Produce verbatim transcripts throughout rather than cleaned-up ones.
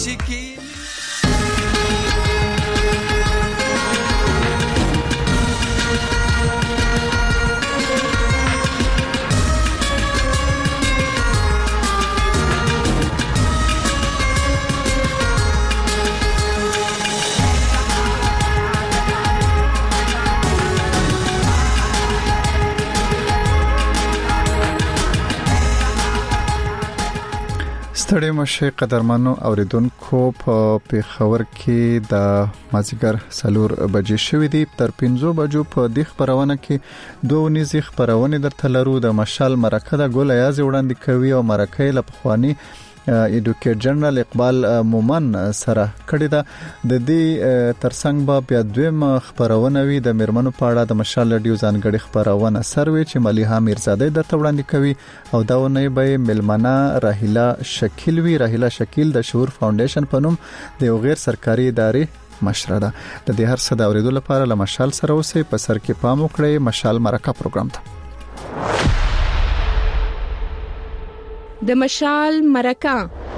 ستړي مشه قدرمنو اوریدونکو په پیښور کې د مازیګر سلور بجې شوې دي. تر پنځو بجو په دې خبرونه کې دوه نيزي خبرونه درته لرو. د مشال مرکه د ګول ایاز وړاندې کوي او مرکه له پخوانی ایډوکیټ جنرال اقبال مومن سره کړی دا. د دې ترڅنګ به بیا دویم خبرونه وي د میرمنو په اړه د مشال رادیو ځانګړي خبرونه سروي چې مليحه میرزاده درته وړاندې کوي او دا ونه به ملمنه راهیلا شکیل وی. راهیلا شکیل د شعور فاونډیشن په نوم د یو غیر سرکاري ادارې مشره ده. د دې هر څه د اوریدو لپاره له مشال سره اوسئ. په سر کې پام وکړئ مشال مرکه پروګرام ته. د مشال مرکه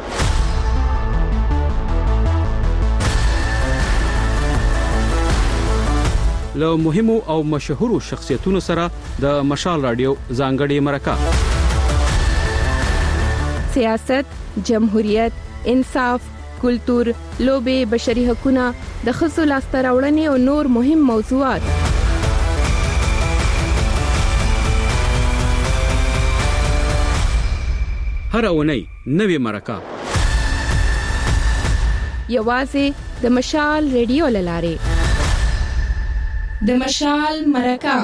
له مهمو او مشهورو شخصیتونو سره د مشال رادیو ځانګړي مرکه. سیاست، جمهوریت، انصاف، کلتور، لوبې، بشري حقوقونه، د ښځو لاسته راوړنې او نور مهم موضوعات. هر اونۍ نوې مرکه یوازې د مشال رادیو لاره. د مشال مرکه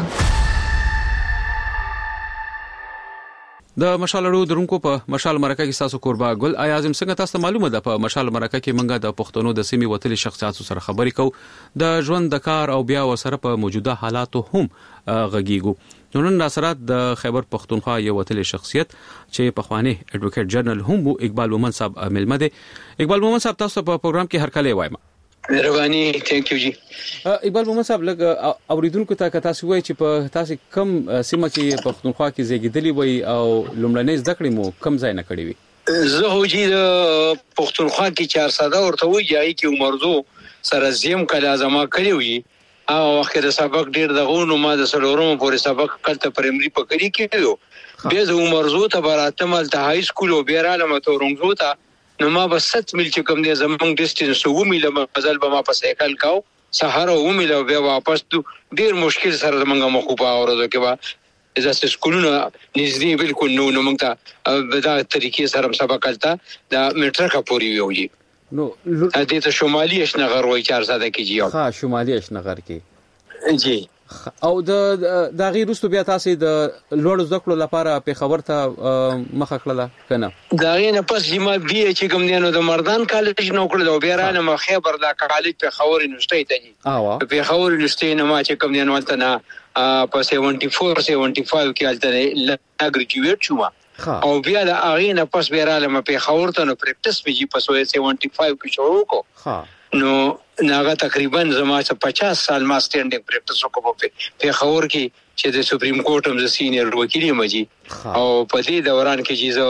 د مشال رادیو درونکو په مشال مرکه کې تاسو قربا ګل اعظم څنګه تاسو معلومه ده. په مشال مرکه کې منګه د پښتنو د سیمې وتلي شخصیتو سره خبرې کوو. د ژوند د کار او بیا ورسره په موجوده حالاتو هم غږیږو. نن ناصرات د خیبر پختونخوا یو وتلي شخصیت چې په خواني ایډوکیټ جنرال هم اقبال مومن صاحب ملمه ده. اقبال مومن صاحب تاسو په پروګرام کې هر کله وایم. مهرباني، ثانک یو جی. اقبال مومن صاحب لګ اوریدونکو ته کتا سوي چې په تاسو کم سیمه کې پختونخوا کې زیږیدلی وي او لومړنۍ زده کړې مو کم ځای نه کړې وي. زه هو جی د پختونخوا کې چهار ساده ورته وی جای کې عمرزو سره زم کله زما کړی وي او اخر سبق ډیر دغه نو ما د سلورم پورې سبق کلته پرایمري پکړی کېدو. بیا د عمرزو ته براته مل ته های سکول او بیا را لمه تورنګزو ته نو ما بس ست مل چې کوم دی زمونږ ډیسټنس و میله مزل به ما په سایکل کاو سحر و میله بیا واپس ډیر مشکل سره زمونږ مخ په اورځو کې با ځکه سکولونه نږدې بالکل نو نو موږ ته په دا طریقې سره سبق کلته دا میټرکه پوری ویوږي. نو دې ته شمالي اشنغر وای چهار ساده کې جی. ها شمالي اشنغر کې جی. او د د غیر رستو بیا تاسو د لوړ زده کړو لپاره په خبر ته مخه کړله کنه؟ دا غینه پس ما بي چې کوم دی نو د مردان کالج نو کړل او بیا را نه خیبر د کالج په خبر انشټي ته جی. په خبر انشټي نه ما چې کوم دی نو ولته نه په چهارلس پنځه کې الته لا ګریجویټ شوم او بیا د اغینه پس بیا را لمه په خبر ته نو پریکټس میږي پس وې پچهلس کې شروع کو. ها نو ناغه تقریبا زما څه پچاس سال ما سټینډینګ پریکټس وکړو په خبر کې چې د سپریم کورټ هم ز سینیئر وکیل یم جی. او په دې دوران کې چې زه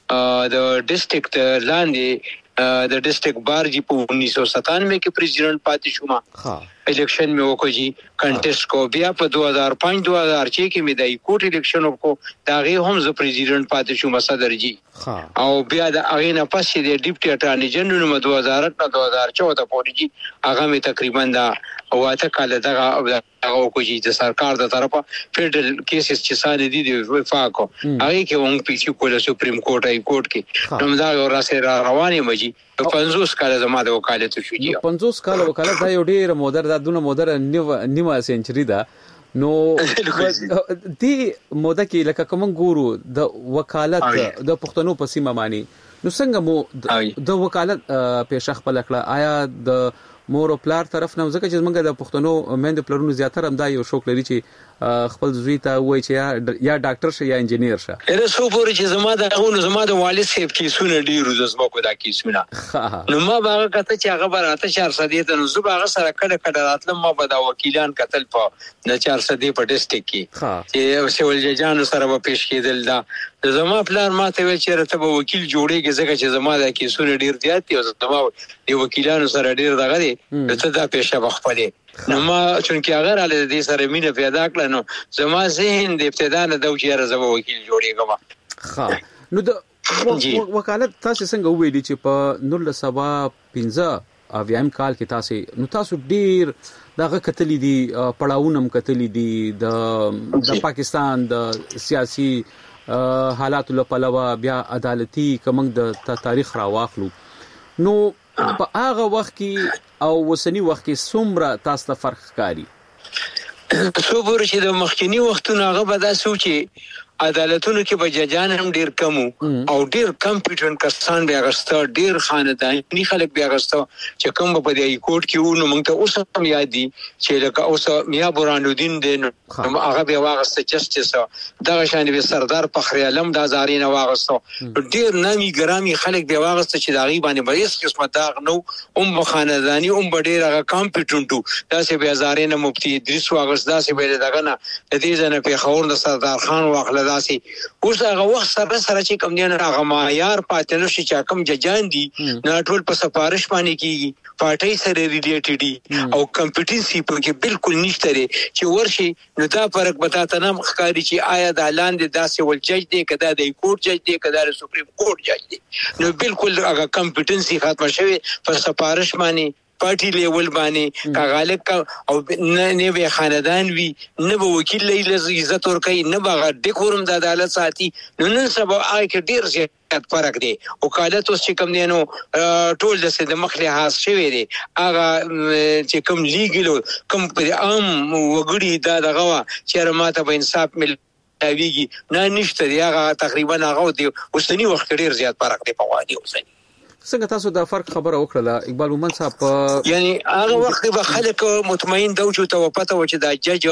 د ډیسټریکټ لاندې د ډیسټریکټ بار جی په انیس سو ستانوي کې پریزیډنټ پاتې شوم. ها الیکشن مې وکړ جی کنټیسټ کو. بیا په دو هزار پنځه دو هزار چھ کې مې د کوټ الیکشن وکړو دا غي هم ز پریزیډنټ پاتې شوم صدر جی. او بیا د اغینه پس چې د ډیپټي اټارنی جنرال مې دو هزار اته دو هزار چودہ پورې جی هغه مې تقریبا دا واته کال دغه هغه کو جی د سرکار د طرفه فیډرل کیسز چې ساده دي د وفاقو هغه کې وونګ پیچو کوله سپریم کورټ ای کورټ کې نو دا راځي رواني مجي پنځوس کال زما د وکالت شو جی. پنځوس کال وکالت دا یو ډیر مودر دا دونه مودر نیمه سنچري ده. نو دې موده کې لکه کوم ګورو د وکالت د پښتنو په سیمه معنی نو څنګه مو د وکالت پېښه خپل کړه؟ آیا د مور او پلار طرف نه ځکه چې موږ د پښتنو مند پلرونو زیاتره هم دا یو شوق لري چې خپل زوی ته وایي چې یا ډاکټر شه یا انجینیر شه. اره سو پورې چې زما د غونو زما د والد صاحب کې سونه ډیرو د زما کو دا کې سونه نو ما باغه کته چې هغه براته چهار سده ته نو زه باغه سره کډه کډه راتلم. ما به دا وکیلان قتل په د چهار سده په ډیسټریکټ کې چې سیول ججانو سره به پیش کېدل دا زما پلان ماته ویل چې راته به وکیل جوړېږي ځکه چې زما د کیسونو ډیر زیات دي او زما د وکیلانو سره ډیر دغه دي ته دا پیشه بخپلې نو ما چونکې هغه را دې سره مینه پیدا کړه نو زما ذهن د ابتدا نه د چې زما وکیل جوړېږم. ښه نو د وکالت تاسو څنګه ویلي چې په نولس سوه پنځه اویایم کال کې تاسو نو تاسو ډیر دغه کتلی دي پړاوونم کتلی دي د د پاکستان د سیاسي حالاتو له پلوه بیا عدالتي کومنګ د تاریخ را واخلو نو په هغه وخت کې او وسنی وخت کې څومره تاسو ته فرق ښکاري؟ څو پورې چې د مخکینی وختونو هغه به دا سوچي عدالتونو کې به ججان هم ډیر کم او ډیر کمپیټنټ کسان بیا غسته ډیر خاندانی خلک بیا غسته چې کوم په دی کوټ کې وو نو موږ ته اوس هم یاد دي چې لکه اوس میا برهانالدین دین هغه بیا واغسته جسټیس دغه شان به سردار فخر علم د زارین واغسته ډیر نامي ګرامي خلک بیا واغسته چې داغي باندې به هیڅ قسمه داغ نو هم خاندانی هم ډیر هغه کمپیټنټ داسې بیا زارین مفتی ادریس واغسته داسې به دغه نه د دې ځنه په خور د سردار خان واخله داسي اوس هغه وخت سره سره چې کوم دی هغه معیار پاتې نشي چې کوم ججان دي نه ټول په سفارش باندې کیږي پارټي سره ریلیټډ دي او کمپټنسي په کې بالکل نشته لري چې ورشي نو دا فرق بتا ته نه ښکاری چې آیا د اعلان د داسې ول جج دی کدا د کوټ جج دی کدا د سپریم کوټ جج دی نو بالکل هغه کمپټنسي ختم شوی په سفارش باندې پارټي لیول باندې کاغالک او نه به خاندان وی نه به وکیل له عزت ور کوي نه به ډیکورم د عدالت ساتي نو نن سبا آی کې ډیر زیات فرق دی وکالت اوس چې کوم دی نو ټول د سید مخله حاصل شوی دی هغه چې کوم لیګل کوم عام وګړي دا دغه چې ماته به انصاف مل ویږي نه نشته دی هغه تقریبا هغه دی اوسنی وخت ډیر زیات فرق دی په وادي اوسنی. څنګه تاسو دا فرق خبره وکړه اقبال مومن صاحب؟ یعنی هغه وخت به خلک مطمئن دو چې ته پته و چې دا جج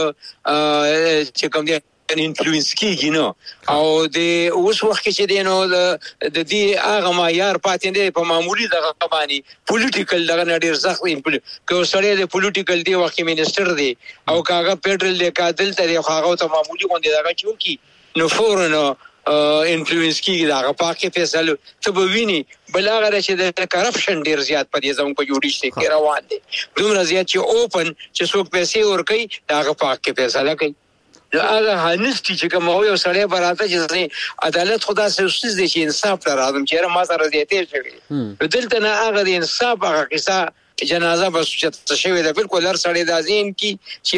چې کوم دی انفلوئنس کیږي نو او د اوس وخت کې چې دی نو د دې هغه معیار پاتې دی په معمولی دغه باندې پولیټیکل دغه نډیر سخت کو سره د پولیټیکل دی وخت منسٹر دی او کاغه فدرل د قاتل ته هغه ته معمولی غونډه دغه چونکی نو فورن انفلوئنس کیږي دا پاکه فیصله ته به ویني بل هغه چې د کرپشن ډیر زیات په دې ځم په جوړیشته کې روان دي دومره زیات چې اوپن چې څوک پیسې ور کوي دا پاکه فیصله کوي نو هغه هنستي چې کوم یو سړی براته چې عدالت خدا سوسیز دي چې انصاف ته راځم چې ما سره دې ته شوی دلته نه هغه د انصاف هغه قصه جنازه بس چې شوی دا بالکل هر سړی د ازین کی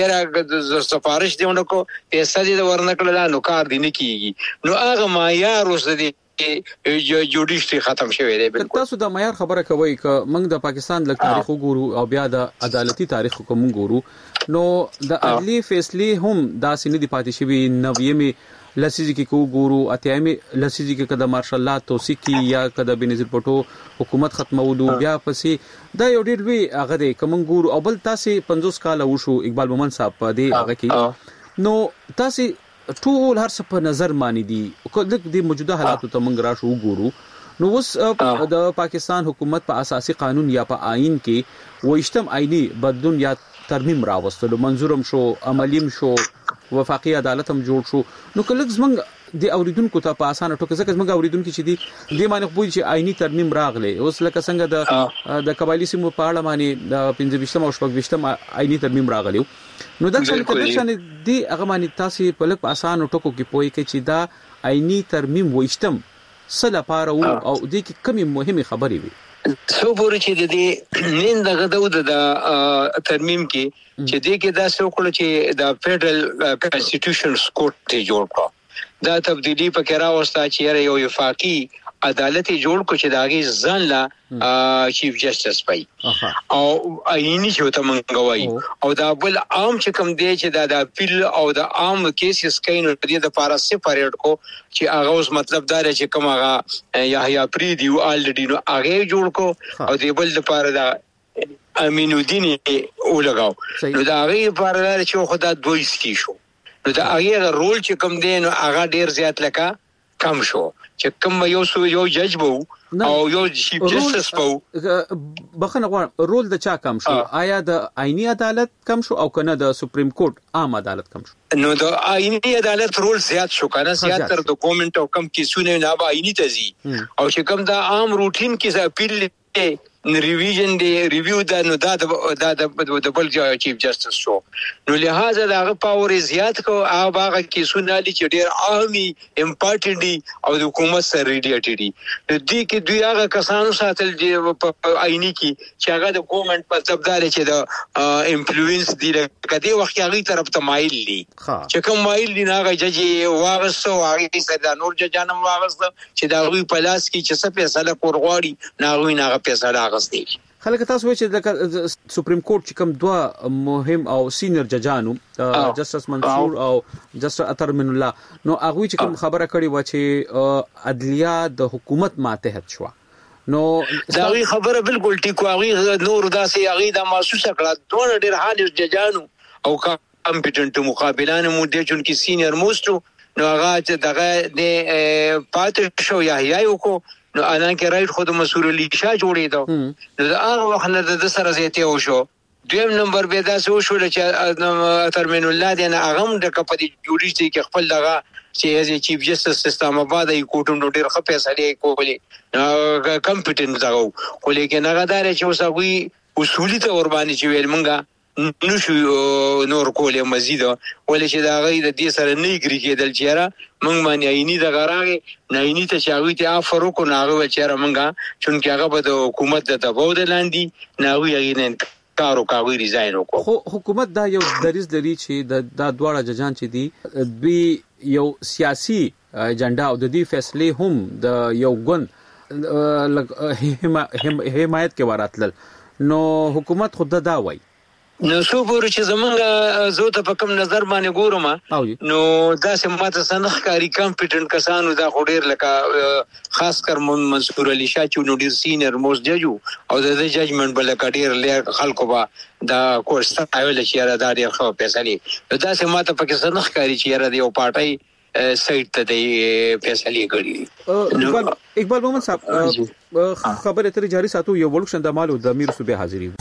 چې سفارش دیونه کو پیسې دې ورنکړل نو کار دی نه کیږي نو هغه معیار اوس دې جوډیشتي ختم شوی دی. تاسو د معیار خبره کوي ک موږ د پاکستان د تاریخ وګورو او بیا د عدالتي تاریخ کوم وګورو نو د عدلي فیصله هم دا سینې دی پاتې شوی نوېمه لسیزی کې کو ګورو اتیامي لسیزی کې کده مارشال الله توثیق کی یا کده بنظیر پټو حکومت ختمولو بیا پسې دا یو ډېر لوی هغه دی کوم ګورو او بل تاسو پنځوس کال وشو اقبال مومن صاحب په دې هغه کې نو تاسو ټول هر څه په نظر مانی دي د موجوده حالاتو ته موږ راشو ګورو نو اوس د پاکستان حکومت په اساسي قانون یا په آئین کې وایشتم آئینی بدلون یا ترمیم راوستلو منظورم شو عملیم شو وفاقي عدالت هم جوړ شو نو کله زمنګ د اوریدونکو ته په اسانه ټکو ځکه زمنګ اوریدونکو چې دي د معنی خو چې آئینی ترمیم راغله اوس لکه څنګه د د قبایلی سیمو په اړه باندې د پنځه ویشتم او شپږ ویشتم آئینی ترمیم راغلی نو دا څنګه کله چې دی هغه باندې تاسو په لږ په اسانه ټکو کې پوي کې چې دا آئینی ترمیم وایشتم سله پاره او د کې کمی مهمه خبرې وي سو پورې چې د دې نن دغه د ترمیم کې چې دې کې دا څه وکړو چې د فدرل کانسټیټیوشن کوټ ته جوړ کړ دا تبدیلی په کې راوسته چې یو وفاقي عدالت جوړ کو چې داغي ځان لا چیف جسټس پای او آئینی چې ته منغوي او دا بل عام چې کوم دی چې دا د اپیل او د عام کیسز کین د د پارا سپریټ کو چې هغه اوس مطلب دا چې کوم هغه یحیی پریدي او الډی نو هغه جوړ کو او د بل لپاره دا امین الدین او لګاو نو دا هغه لپاره چې خدا دوی سکی شو نو دا هغه رول چې کوم دی نو هغه ډیر زیات لکه کم شو چې کوم یو سو یو جج وو او یو چیف جسټس وو بخنه غواړم رول د چا کم شو آیا د آئینی عدالت کم شو او کنه د سپریم کورټ عام عدالت کم شو نو د آئینی عدالت رول زیات شو کنه زیات تر د ګورنمنت او کم کیسونه نه به آئینی تزي او چې کوم د عام روټین کې اپیل ریویژن دی ریویو دا نو دا د د بل چیف جسټس شو نو لہذا دا پاور زیات کو هغه هغه کیسونه دي چې ډیر اهمي امپورټنت دي او د حکومت سره ریلیټډ دي د دې کې دوی هغه کسانو ساتل دي آئینی کې چې هغه د ګورنمنت په ځبدار چې د انفلوئنس دي کدي وخت هغه طرف ته مایل دي چې کوم مایل دي هغه جج واغسو هغه سره نور ججانم واغسو چې دا وی پلاس کې چې څه فیصله کورغواړي ناغوي ناغه فیصله خلک تاسو وایي چې د سپریم کورټ چې کوم دوه مهم او سینیئر ججانو جسټس منصور او جسټس اطهر من الله نو هغه چې کوم خبره کړې و چې عدلیه د حکومت ماتحت شو نو دا وی خبره بالکل ټیکو هغه نور داسې هغه د محسوسه کړه دوه ډېر حال ججانو او کمپټنټ مقابلانه مو د جون کې سینیئر موستو نو هغه چې دغه د پاتې شو یا یو کو نو الان کې رائټ خود مسؤل علی شاه جوړې دا نو هغه وخت نه د سره زیاته و شو دویم نمبر به دا سو شو چې ترمن الله دی نه هغه د کپدي جوړیږي کې خپل دغه چې از چیف جسټس اسلام آباد ای کوټم نو ډیر خپه فیصله کولې کمپټنټ دا خو لیکن هغه دا چې وسوي اصولي ته ور باندې چې ویل مونږه نو شو نور کولې مزید ولې چې دا غي د دې سره نه ګری کېدل چیرې مونږ باندې عیني د غراغه نه عیني ته چاوي ته افرو کو ناغه چیرې مونږه چونکه هغه به د حکومت د دباو د لاندې ناوي هغه کارو کاوي ریزاین وکړو خو حکومت دا یو دریز لري چې د دا دواړه ججان چې دي دوی یو سیاسي ایجنډا او د دې فیصله هم د یو ګوند حمایت کې وراتل نو حکومت خود دا وایي نو څو پورې چې زمونږ زه ته په کوم نظر باندې ګورم نو دا سماته سنخ کاری کمپټنټ کسانو دا خوریر لکه خاص کر منصور علی شاه چې نو ډیر سینیئر موست ججو او د ججمنټ بل کډیر ل خلکو با دا کوستا ایول چې را دا ډیر خو فیصله دا سماته په کې سنخ کاری چې را دی او پارټي سایت ته دی فیصله کړی اقبال محمد صاحب خبره تر جاری ساتو یو ولکشن د مالو د امیر صوبې حاضری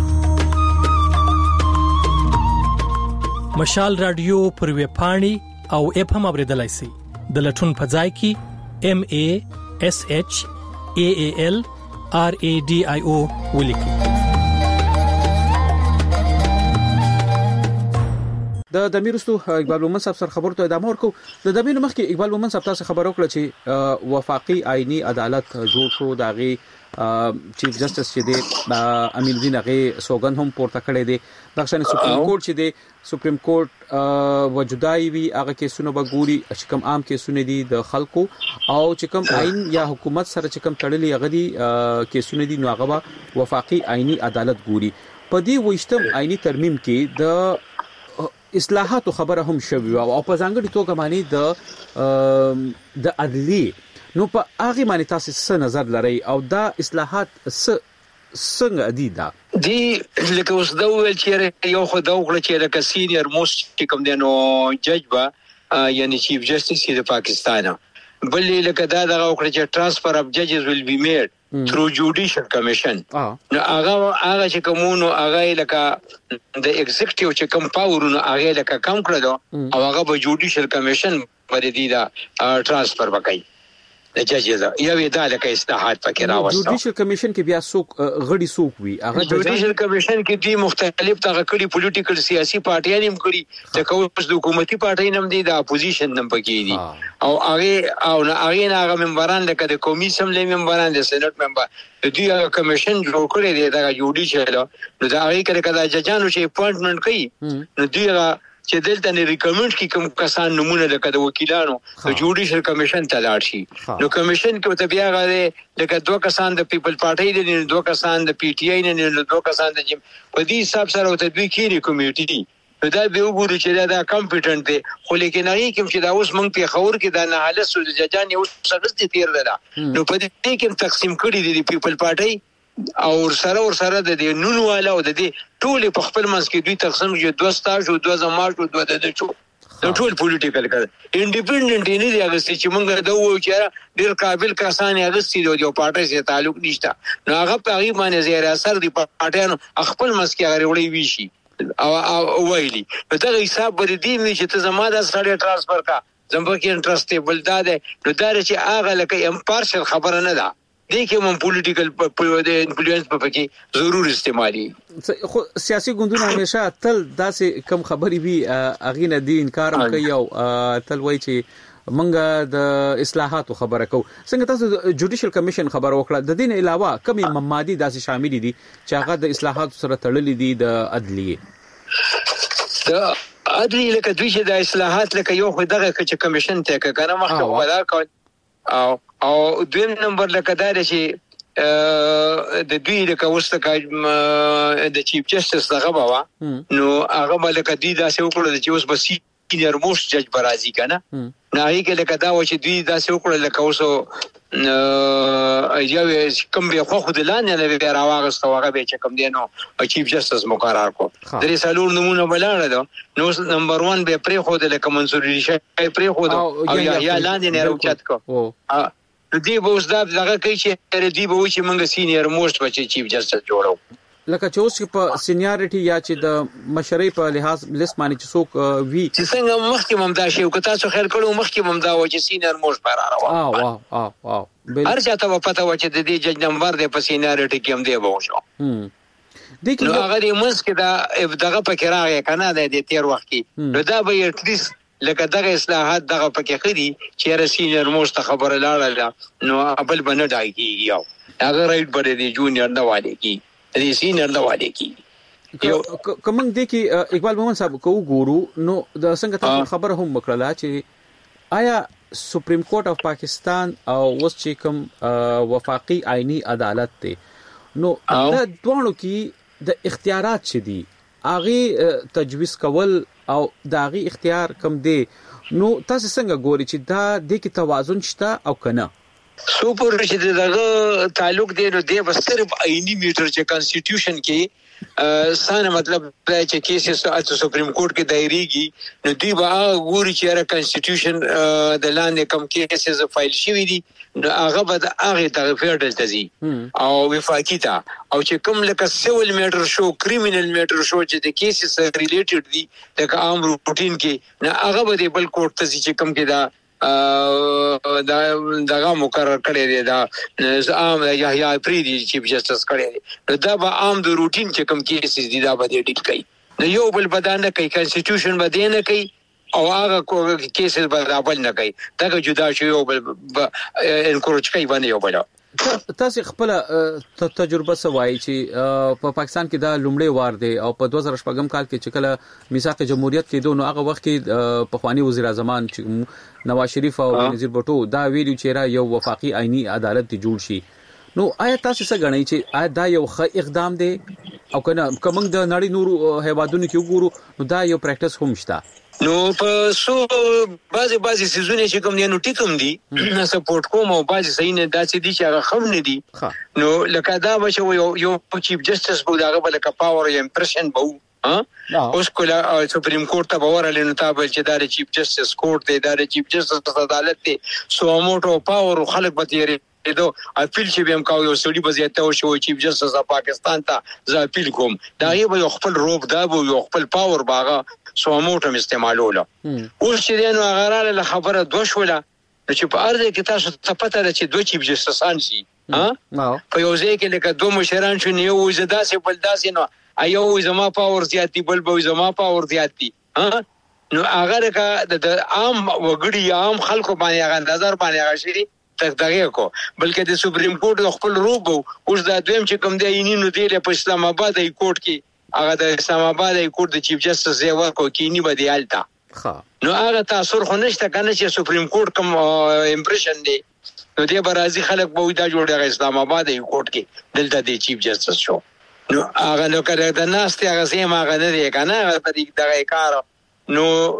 مشال رادیو پر وی پاڼي او اپ هم اوریدلای شي د لټون په ځای کې ام ا اس اچ ا ا ال ار ا ډي اي او ولیکي د دمیرستو اقبال محمد صاحب سره خبرته ادامه ورکو د دمیر مخکې اقبال محمد صاحب تاسو خبر وکړه چې وفاقي آئینی عدالت جوړ شو داغي چیف جسټس چې دی امین الدین هغه سوګند هم پورته کړی دی د شان سپریم کورټ چې دی سپریم کورټ وجودای وی هغه کیسونه به ګوري چې کوم عام کیسونه دي د خلکو او چې کوم آئین یا حکومت سره چې کوم تړلي هغه دي کیسونه دي نو هغه وفاقي آئینی عدالت ګوري په دې وشتم آئینی ترمیم کې د اصلاحاتو خبره هم شوی او په ځانګړي توګه معنی د د عدلی نو په هغه باندې تاسو څه نظر لرئ او دا اصلاحات څنګه دي دا دی لکه اوس دا ویل چې یو خو دا وکړه چې لکه سینیئر موست کوم دی نو جج با یعنی چیف جسټس د پاکستان بل لکه دا دا وکړه چې ترانسفر اف ججز ویل بی میډ through judicial commission نو هغه هغه چې کومونو هغه لکه د ایگزیکټیو چې کوم پاورونو هغه لکه کم کړو او هغه به جوډیشل کمیشن باندې دی دا ترانسفر وکړي د ججز یو دا لکه اصلاحات پکې راوستل جوډیشل کمیشن کې بیا څوک غړي څوک وي هغه جوډیشل کمیشن کې دی مختلف تغه کړي پولیټیکل سیاسي پارټیان هم کړي د کومس د حکومتي پارټي نم دي د اپوزیشن نم پکې دي او هغه او هغه هغه ممبران لکه د قومي اسمبلی ممبران د سېنات ممبر د دې کمیشن جوړ کړی دی دا جوډیشل نو دا هغه کړه کدا ججانو چې اپوینټمنټ کوي نو دوی چې دلته نه ریکمنډ کی کوم کسان نمونه لکه د وکیلانو د جوډیشل کمیشن ته لاړ شي نو کمیشن کې ته بیا غواړي لکه دوه کسان د پیپل پارټي دي دوه کسان د پی ټی آی نه دوه کسان د جیم په دې حساب سره ته دوی کېری کمیټي دا به وګوري چې دا کمپټنټ دي خو لیکن هغه کوم چې دا اوس مونږ په خبر کې دا نه حالت سو ججان یو سرس دي تیر ده نو په دې کې تقسیم کړي دي پیپل پارټي او سره ور سره د دې نونواله او د دې ټول په خپل منځ کې دوی تقسیم جو دوه ستاج او دوه زماج او دوه د چو د ټول پولیټیکل کړ انډیپندنت نه دی اغستې چې موږ دا وو چې ډیر قابل کسان اغستې د یو پارټي سره تعلق نشته نو هغه په هغه باندې زیر اثر دی پارټیانو خپل مسکی غړي وړي ویشي او ویلي په دا حساب باندې دی چې ته زما د سړی ترانسفر کا زموږ کې انټرستیبل دا ده نو دا چې هغه لکه امپارشل خبره نه ده دې کې مون پولیټیکل د انفلوئنس په پکې ضرور استعمالي خو سیاسي ګوندونه همیشه تل داسې کم خبري وي اغه نه دي انکار کوي او تل وایي چې منګه د اصلاحاتو خبره کو څنګه تاسو جوډیشل کمیشن خبر وکړه د دین علاوه کومي مادي داسې شامل دي چې هغه د اصلاحاتو سره تړلې دي د عدلیه د عدلیه لکه دوی چې د اصلاحات لکه یو خو دغه چې کمیشن ته کنه مخکې ولا کو او او دویم نمبر لکه دا چې د دوی لکه وسته د چیف جسټس دغه بابا نو هغه ملک دی دا څه وکړل چې اوس بس سینیئر موست جج برازي کنه نه هی کې لکه دا و چې دوی دا څه وکړل لکه اوس یو کوم به خو خود لاندې نه به راوغسته هغه به چې کوم دی نو چیف جسټس مقرر کو درې سالور نمونه بلاړه ده نو نمبر واحد به پری خو د لکه منصور ریشه پری خو او یا لاندې نه راوچت کو دی به اوس دا دغه کوي چې دی به و چې موږ سینیئر موست بچي چیف جسټس جوړو لکه چې اوس په سینیارټي یا چې د مشرۍ په لحاظ لیست باندې چې څوک وی چې څنګه مخکې ممدا شي او که تاسو خیر کړو مخکې ممدا و چې سینیئر موست پر راو اه واه اه واه هر چاته په پته و چې د دې جج نمبر د په سینیارټي کې هم دی به وشو د کې هغه د منځ کې دا دغه پکې راغی کنه د تیر وخت کې نو دا به اتلیست لکه دغه اصلاحات دغه پکې خدي چې رسینر موست خبره لاړه نو خپل بنه ډای کیږي یو هغه رائټ بره دی جونیئر نه والي کی دی سینیئر نه والي کی یو کوم دې کې اقبال محمد صاحب کو ګورو نو د څنګه تاسو خبره هم وکړه چې آیا سپریم کورټ اف پاکستان او اوس چې کوم وفاقي آئینی عدالت ته نو د دوه کې د اختیارات چې دي اغه تجویز کول او داغي اختیار کم دی نو تاسو څنګه ګوري چې دا د کې توازن شته او کنه سوپر چې دغه تعلق دی نو د صرف آئینی میټر چې کانسټیټیوشن کې سانه مطلب چې کیسز ات سپریم کورټ کې دایریږي نو دی به ګوري چې را کانسټیټیوشن د لاندې کم کیسز فایل شوی دي نو هغه به د هغه د فیډرل تزي او وفاقي تا او چې کوم لکه سیول میټر شو کریمینل میټر شو چې د کیسز سره ریلیټډ دي د عام روټین کې نو هغه به د بل کورټ تزي چې کوم کې دا دا دغه مقرر کړی دی دا عام یا پریدي چیف جسټس کړی دی دا به عام د روټین چې کوم کیسز دي دا به ډیټ کوي نو یو بل بدانه کوي کانسټیټیوشن به نه کوي او هغه کیسز به بل نه کوي دا جدا شو یو بل انکورج کوي باندې یو بل تاسو خپل تجربه سوای چې په پاکستان کې دا لومړی وار دی او په دوه هزار شپږم کال کې چې کله میثاق جمهوریت کې دوه نو هغه وخت کې په خواني وزیر اعظم چې نواز شریف او نذیر بټو دا ویلو چې را یو وفاقي آئینی عدالت جوړ شي نو آیا تاسو څه غنئ چې آیا دا یو ښه اقدام دی او کنه کوم د نړۍ نورو هیوادونو کې وګورو نو دا یو پریکټس هم شته نو په سو بعضی بعضی سيزونه چې کوم دي نو ټیکم دي سپورټ کوم او بعضی صحیح نه داسې دي چې هغه خم نه دي نو لکه دا بشو یو یو چیف جسټس بو داغه بل کا پاور یا امپریشن بو ها اوس کوله سپریم کورټ ته باور لنه تابل چې دا چیف جسټس کورټ دی دا چیف جسټس عدالت دی سو موټو پاور خلک به تیری دو اپیل چې بهم کاوه یو سړي بزیاته او شو چیف جسټس اف پاکستان ته ز اپیل کوم دا یو خپل روب دا یو خپل پاور باغه سو موټم استعمالوله اوس چې نو غراله له خبره دوشوله چې په ارزه کې تاسو ته پته ده چې دوه چیف جسټسان شي ها په یو ځای کې لکه دوه مشران شو نه یو زدا سي بل داسې نو ایو زما پاور زیاتی بل به زما پاور زیاتی ها نو هغه کا د عام وګړي عام خلکو باندې هغه نظر باندې هغه شي تک دغه کو بلکې د سپریم کورټ خپل روب اوس دا دویم چې کوم دی یینو دی په اسلام آباد ای کورټ کې هغه د اسلام آباد ای کورټ د چیف جسټس یې ورکو کینی بدی التا نو هغه تاثیر خو نشته کنه چې سپریم کورټ کوم امپریشن دی نو دی برازي خلک به دا جوړه اسلام آباد ای کورټ کې دلته د چیف جسټس شو نو هغه نو کړه د ناست هغه سیم هغه نه دی کنه هغه په دغه کار نو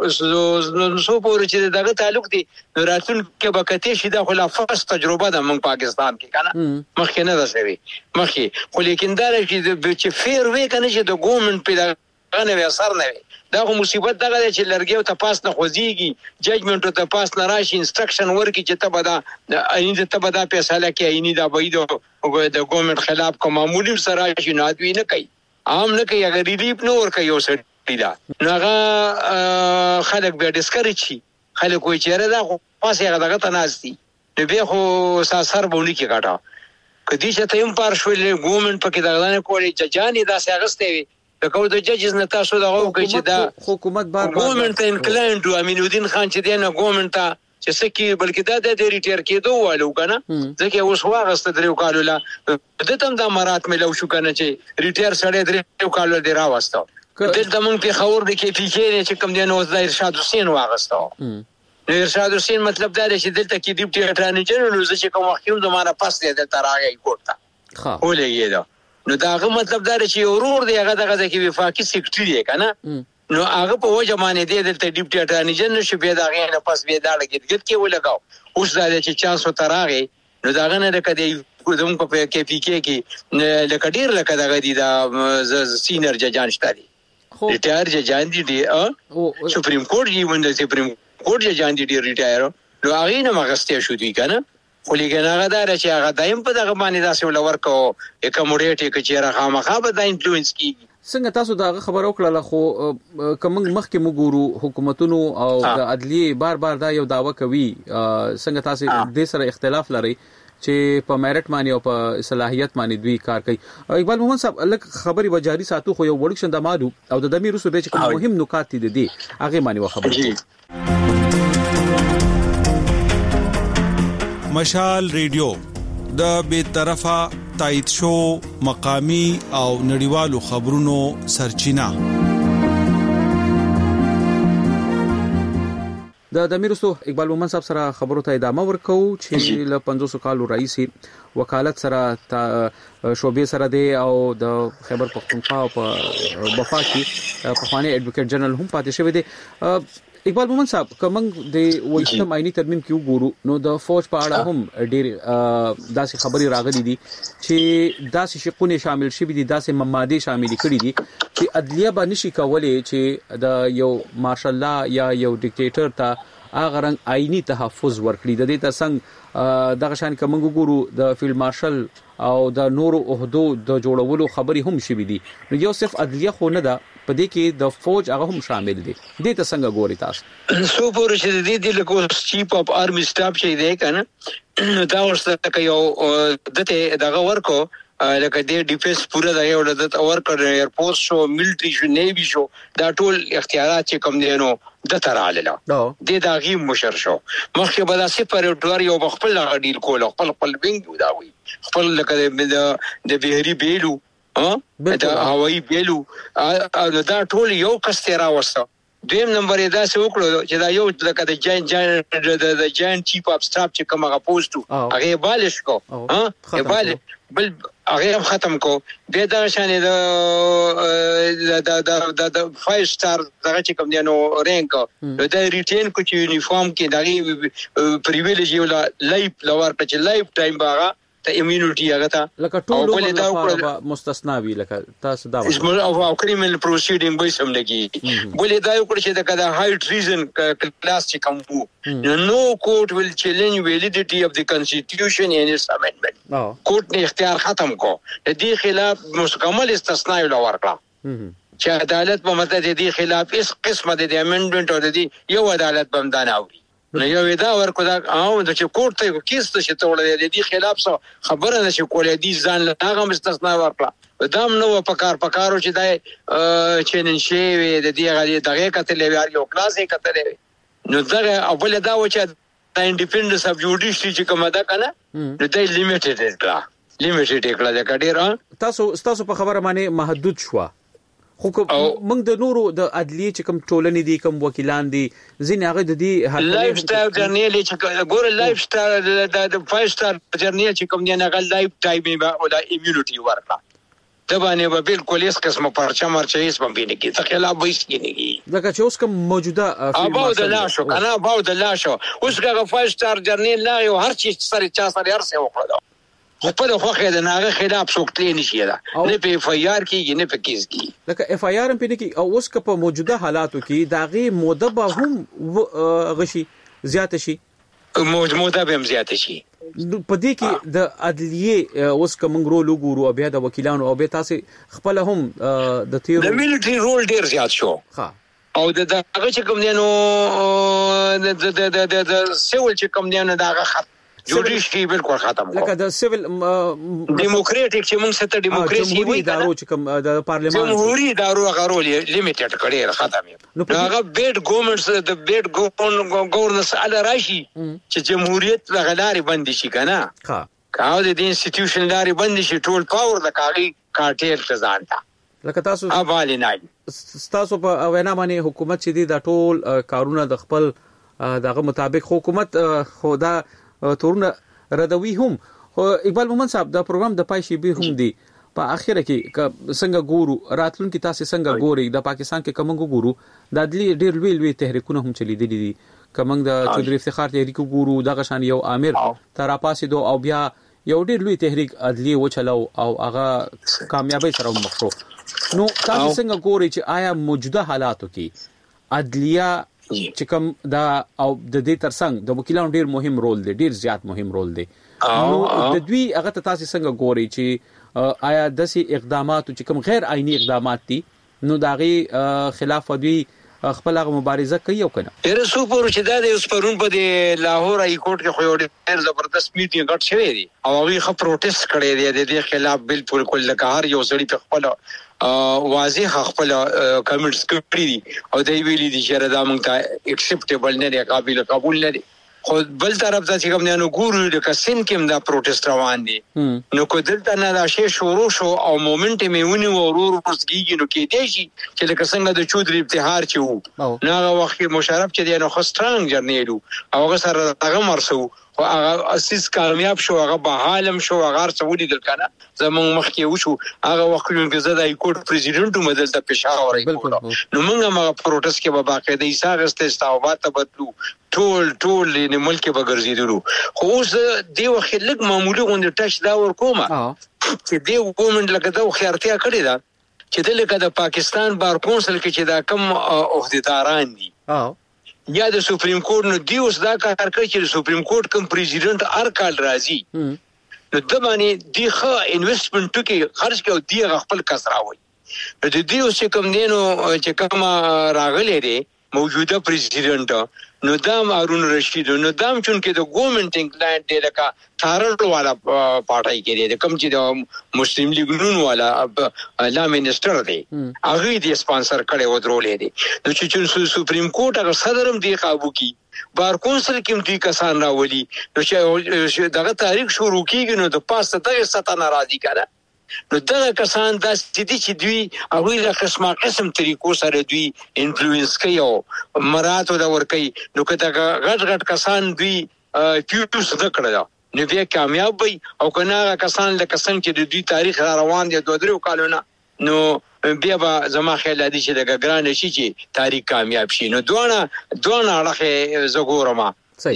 سو پورې چې دغه تعلق دی راتون کې بکته شي د خلافت تجربه د من پاکستان کې کنه مخکې نه ده شوی مخکې خو لیکن دا چې فیر وی کنه چې د ګورنمنت په غنه اثر نه وي. دا خو مصیبت دغه چې لرګي ته پاس نه خوځيږي، ججمنټ ته پاس نه راشي، انسترکشن ورکي چې ته بدا عین ته بدا فیصله کوي، عین دا بيدو د ګورنمنت خلاف کوم معمولی سره شي نه دوی نه کوي، عام نه کوي، هغه ریلیف نه ور کوي. اوس دا هغه خلک به ډیسکریج شي، خلک وایي چې را دا پاسه هغه دغه تناستي نو به خو ساسر بونی کې کاټه کدي چې ته هم پار شوې ګورنمنت پکې دغه نه کوي چې جاني دا څنګه غستې وي لکه د ججز نه تاسو دغه کوي چې دا حکومت بار بار ګورنمنت انکلاینډ و امین الدین خان چې دی نه ګورنمنت ته چې سکی بلکې دا د ریټیر کېدو والو کنه ځکه اوس واغسته درو کالو لا د تم د امارات ملو شو کنه چې ریټیر سره درو کالو دی راوستو دلته مونږ په خبر د کې پیښې چې کوم دی نو د ارشاد حسین واغستو. نو ارشاد حسین مطلب دا دی چې دلته کې ډیپټي اټارنی جنرال چې کوم وخت د مانه پاس دی دلته راغی کوټه ها ولې دا نو داغه مطلب دا چې ورور دی هغه دغه کې وفاقي سیکریټری دی کنه نو هغه په وجه باندې دی دلته ډیپټي اټارنی جنرال شو به دا غي نه پاس به دا لګید کې ولګاو اوس دا چې چانس وتراغي نو داغه نه کدی کوم په کې پی کې کې لکه ډیر لکه دغه دی دا سینیئر ججان شته دي ریټایر ججان دي دی سپریم کورټ یې ونده سپریم کورټ ججان دي ریټایر نو هغه نه مغستې شو دی کنه خو لګنه هغه دا چې هغه دایم په دغه باندې داسې ولور کو اکموډیټ کې چې راخه مخه به د انفلوئنس کیږي. څنګه تاسو دا خبر وکړه خو کوم مخکې موږ حکومتونو او د عدلیه بار بار دا یو داوا کوي څنګه تاسو د سره اختلاف لري چې په میرټ باندې او په صلاحیت باندې دوی کار کوي. اقبال محمد صاحب الک خبري وجاري ساتو خو یو وړکشن د مالو او د دمیر رسو به چې کوم مهم نکات دي دي هغه باندې خبري. مشال ریډیو د بے طرفه تایید شو مقامی او نړیوالو خبرونو سرچینه. د دمیرسو اقبال مومن صاحب سره خبرو ته ادامه ورکو چې ل پنځوس کالو رئیسي وکالت سره شوبې سره دی او د خیبر پختونخوا په بفا کې په خواني ایڈوکیټ جنرال هم پاتې شوی دی. اقبال مومن صاحب کومنګ د وایستم آئینی ترمیم کې وګورو نو د فوج په اړه هم ډېر داسې خبري راغلي دي چې داسې شقونه شامل شوي دي داسې ماده شامل کړي دي چې عدلیه باندې شي کولای چې د یو مارشل لا یا یو ډیکټیټر ته هغه رنګ آئینی تحفظ ورکړي. د دې ترڅنګ دغه شان کومنګ وګورو د فیلډ مارشل او د نورو عہدو د جوړولو خبري هم شوي دي نو یو صرف عدلیه خو نه ده په دې کې د فوج هغه هم شامل دي. دې ته څنګه ګوري تاسو؟ سو پورې چې دې دې له چیف اف آرمی سټاف شي دی کنه دا ورسره یو دته دغه ورکو لکه دې ډیفنس پورا د یو د ورکر ایر فورس شو ملټری شو نیوی شو دا ټول اختیارات چې کوم دي نو د تراله دې دا غي مشر شو مخکې بل سپریټور یو خپل غډیل کول خپل خپل وینګ دا وي خپل لکه د بهري بیلو ها دا هوایی بیلو دا ټول یو کسترا وسته. دویم نمبر یې دا څه وکړو چې دا یو لکه د جاین جاین د جاین چیف اف سټاف چې کوم هغه پوسټو هغه بالش کو ها بل بل هغه ختم کو د دا شان د د د د فایو سٹار دغه چې کوم دی نو رینک د ریټین کو چې یونیفارم کې دغه پریویلیج یو لایف لور په چې لایف ټایم باغه ته ایمونټی هغه ته لکه ټول دا مستثنا وی لکه تاسو دا اسمه او کریمینل پروسیډینګ به سم لګي بولې دا یو کړ چې دا هاي ټریزن کلاس چې کوم وو نو کوټ ویل چیلنج ویلیډیټي اف د کانسټیټیوشن ان اس امندمنت کوټ نه اختیار ختم کو د دې خلاف مکمل استثناء لور کړه چې عدالت په مته د دې خلاف اس قسمه د امندمنت او د دې یو عدالت بمدان اوري نو یو دا ورکو دا او د چې کوټ ته کیسه چې تولې د دې خلاف څه خبره نشي کولای دي ځان له هغه مستثنا ورکړه دام نو په کار په کارو چې دا چې نن شي د دې غلي دغه کتلې یو کلاس یې کتلې نو دا اول دا و چې د انډیپندنس اف جوډیشري چې کومه ده کنه نو دا لیمیټډ کړه لیمیټډ کړه دا کډیر تاسو تاسو په خبره باندې محدود شو خو موږ د نورو د عدلیه چې کوم ټولنې دي کوم وکیلان دي ځین هغه د دې لایف سټایل جرنیل چې ګور لایف سټایل د فایو سټار جرنیل چې کوم دی هغه لایف ټایم او د ایمونټي ورکړه ته باندې به بالکل هیڅ قسمه پرچا مرچا هیڅ هم بینه کی ته خلاف وایس کینی لکه چې اوس کوم موجوده اباو د لاشو کنه اباو د لاشو اوس هغه فایو سټار جرنیل لا یو هر چی سره چا سره هر څه وکړه خپل خوخه د ناغه خلاف څوک نشي دا نه په اف آی آر کې نه په کیس کې لکه اف آی آر په کې او اوس په موجوده حالاتو کې داغي موده به هم غشي زیات شي موده به هم زیات شي په دې کې د عدلیه اوس کوم رول وګورو بیا د وکیلانو او به تاسو خپل هم د تیر د میلیټری رول ډیر زیات شو ها او د دغه چې کوم دی نو د د د د سیول چې کوم دی نو دغه خط جوډیشي بالکل ختم لکه د سیول ډیموکراټیک چې موږ ست ډیموکراسي وي دا چې کوم د پارلیمان جمهوریت ادارو غرول لیمیټډ کړي ختم هغه بیډ ګورنمنټس د بیډ ګورنمنټس اله راشي چې جمهوریت لغلاري بند شي کنه ها کاو د دې انسټیټیوشن لاري بند شي ټول پاور د کاغي کارټیل ته ځانتا لکه تاسو اوبالي نه تاسو په وینا باندې حکومت چې دی دا ټول کارونه د خپل دغه مطابق حکومت خدا تورونه ردوي هم اقبال مومن صاحب دا پروګرام د پایشي به هم دی په اخره کې څنګه ګورو راتلونکي تاسو څنګه ګوري د پاکستان کې کومه ګورو د عدلی ډیر ویل وی تحریکونه هم چلی دي دي کومه د چودري افتخار تحریک ګورو دغه شان یو امیر تر پاسې دو او بیا یو ډیر لوی تحریک عدلی وچلو او هغه کامیابی سره مخ شو نو تاسو څنګه ګوري چې آیا موجوده حالاتو کې عدلیه چې کوم دا او د دې ترڅنګ د وکیلانو ډیر مهم رول دی ډیر زیات مهم رول دی نو د دوی هغه تاسو څنګه ګوري چې آیا داسې اقدامات چې کوم غیر آئینی اقدامات دي نو داغي خلاف دوی خپل هغه مبارزه کوي او کنه ډیر سو پور چې دا د اوس پرون په لاهور ای کورټ کې خو ډیر زبردست میټینګ غټ شوی دی او هغه خپ پروټیست کړی دی د دې خلاف بالکل کل لکه هر یو سړی په خپل واضح خپل کمنټس کړی دي او دوی ویلي دي چې دا موږ ته اکسپټیبل نه دی قابل قبول نه دی خو بل طرف ته چې کوم نه ګورو د کسین کې دا پروټیست روان دي نو کو دلته نه دا شی شروع شو او مومنټ میونی ورور ورسګي نو کې دی چې د کسنګ د چودري ابتهار چې وو نه هغه وخت مشرف چې دی نو خو سترنګ جرنیلو او هغه سره هغه مرسو او هغه اساس کامیاب شو هغه بحالم شو هغه سعودي دل کنه زمون مخکې وشو هغه وخت کې زده ای کوټ پریزیډنټ مدل ته پېښور راځي نو موږ ما پروټیست کې به باقاعده ایساغ استاوبات بدلو ټول ټول نه ملک به ګرځیدلو خو اوس دی وخت لګ معمولی غونډه ټاش دا ور کومه چې دی ګورنمنت لکه دا خیارتیا کړی دا چې د لکه د پاکستان بار کونسل کې چې دا کم عہدیداران دي یا د سپریم کورټ نو دی اوس دا کار کوي چې سپریم کورټ کوم پریزیډنټ هر کال راځي نو د باندې دی ښه انویسټمنټ کې خرج کوي دی خپل کس راوي نو د دې اوس کوم دینو چې کوم راغلي دي موجوده پریزیډنټ نو دام هارون رشید نو دام چون کې د ګورنمنت انګلند دی لکه تارړ والا پارټای کې دی کوم چې د مسلم لیگ نون والا لا منسٹر دی هغه دی سپانسر کړي و درولې دی نو چې سپریم کورټ هغه صدرم دی قابو کی بار کونسل کې دی کسان راولي نو چې دغه تاریخ شروع کیږي نو د پاسه دغه ستا ناراضي کړه نو دغه کسان د ستدي چې دوی هغه له قسمه قسم طریقو سره دوی انفلوئنس کوي او مراتو دا ور کوي نو کته غټ غټ کسان دوی پیوټوس دکړه نو بیا کامیاب وي او کنه کسان لکه څنګه چې دوی تاریخ روان دي دوه درو کالونه نو بیا به زما خیال دی چې د ګران شي چې تاریخ کامیاب شي نو دوه دوه اړه زګورما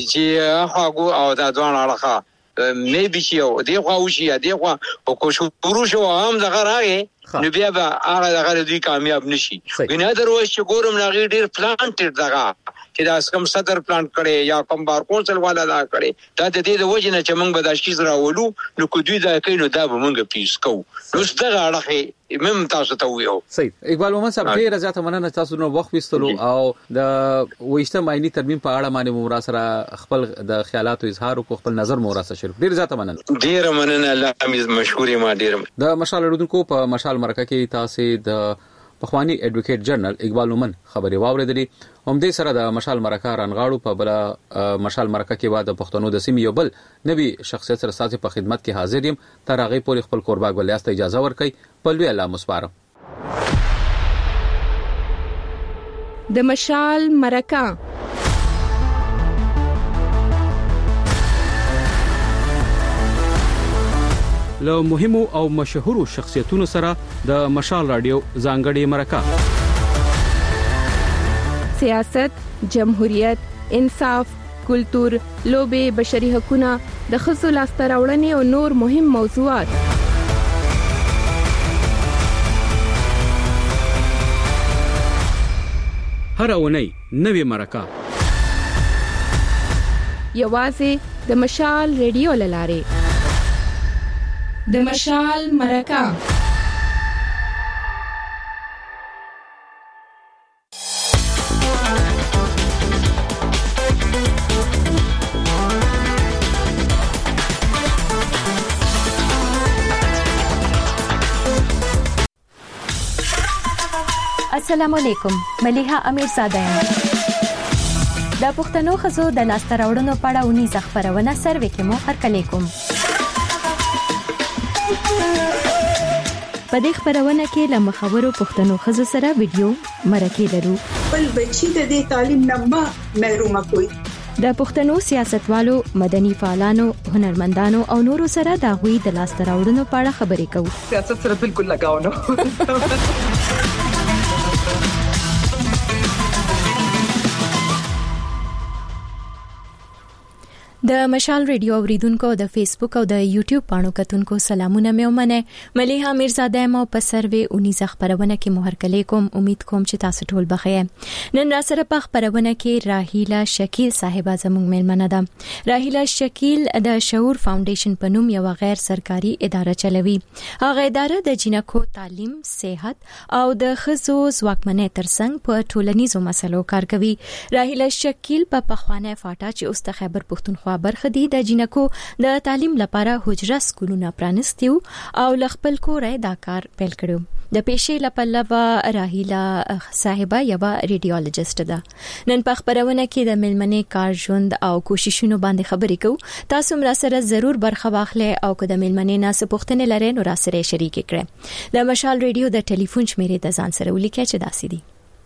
چې هغه او دا دوه اړه مې به شي او دی خو شي دی خو او کو شو پرو شو هم دغه راغی نو بیا به هغه دغه دوی کامیاب نشي ګناه دروي چې ګورم نه ډیر پلانټډ دغه چې دا کوم صدر پلان کړي یا کوم بار کونسل والا دا کړي دا د دې د وجه نه چې موږ به دا شي راولو نو کو دوی دا کوي نو دا به موږ پیس کوو نو څنګه اړه مم تاسو ته ویو صحیح اقبال مومن صاحب ډیر زیاته مننه تاسو نو وخت وستلو او د وېشته ماینی ترمیم په اړه باندې مو سره خپل د خیالاتو اظهار او خپل نظر مو سره شریک ډیر زیاته مننه ډیر مننه الله مشهوري ما ډیر د مشال رودونکو په مشال مرکه کې تاسو د پخوانی ایڈوکیټ جنرال اقبال مومن خبري واوریدلې هم دې سره د مشال مرکه رانغاړو په بل مشال مرکه کې بعد پښتنو د سیمې یو بل نوی شخصیت سره ساتي په خدمت کې حاضر یم تر هغه پورې خپل قربا ګلیاست اجازه ورکړي په لوی الله مسپارم د مشال مرکه له مهمو او مشهورو شخصیتونو سره د مشال رادیو ځانګړي مرکه سیاست، جمهوریت، انصاف، کلتور، لوبې، بشري حقوقونه، د ښځو لاسته راوړنې او نور مهم موضوعات هر اونۍ نوې مرکه یوازې د مشال ریډیو لاره. د مشال مرکه السلام علیکم. ملیحه امیرزاده یم. د پښتنو ښځو د لاسته راوړنو په اړه ونیزه خپرونه سروې کې مو هرکلی کوم. په دې خپرونه کې له مخورو پښتنو ښځو سره ویډیو مرکې لرو. بل بچی د دې تعلیم نه محروم کوي. د پښتنو سیاستوالو، مدني فعالانو، هنرمندانو او نورو سره د غوي د لاسته راوړنو په اړه خبرې کوو. سیاست سره بالکل لگاو نه. د مشال ریډیو اوریدونکو د فیسبوک او د یوټیوب پاڼو کتونکو سلامونه مې ومنه. ملیحه امیرزاده مو په سروې اونیزه خبرونه کې مو هرکلی کوم. امید کوم چې تاسو ټول بخیر. نن را سره په خبرونه کې راهیلا شکیل صاحبہ زموږ مېلمنه ده. راهیلا شکیل د شعور فاونډیشن په نوم یو غیر سرکاري اداره چلوي. هغه اداره د جنکو تعلیم، صحت او د ښځو ځواکمنۍ ترڅنګ په ټولنیزو مسلو کار کوي. راهیلا شکیل په پخوانه فاټا چې اوس د خیبر پښتونخوا برخه دي د جنکو د تعلیم لپاره حجره سکولونه پرانستیو او خپل کورې دا کار پیل کړو. د پیشې لپاره راهیلا صاحبہ یو ریډیولوژیست ده. نن په خبرونه کې د ملمنې کار ژوند او کوششونو باندې خبرې کوو. تاسو هم را سره ضرور برخه واخلئ او که د ملمنې ناس پوښتنې لرئ نو را سره شریک کړئ. د مشال ریډیو د ټلیفون شمیرې د ځان سره ولیکئ چې داسې دي.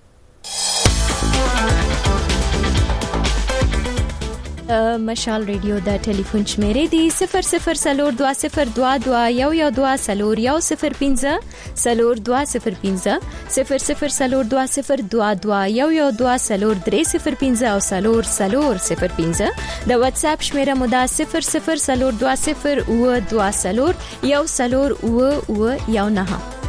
مشال ریډیو د ټلیفون شمیرې دی صفر صفر سلور دوا صفر دوا دوا یو یو دوا سلور یو صفر پنځه سلور دوا صفر پنځه صفر صفر سلور دوا صفر دوا دوا یو یو دوا سلور درې صفر پنځه او سلور سلور صفر پنځه. د واتس اپ شمیره مو دا صفر صفر سلور دوا صفر او دوا سلور یو سلور او او یو نه.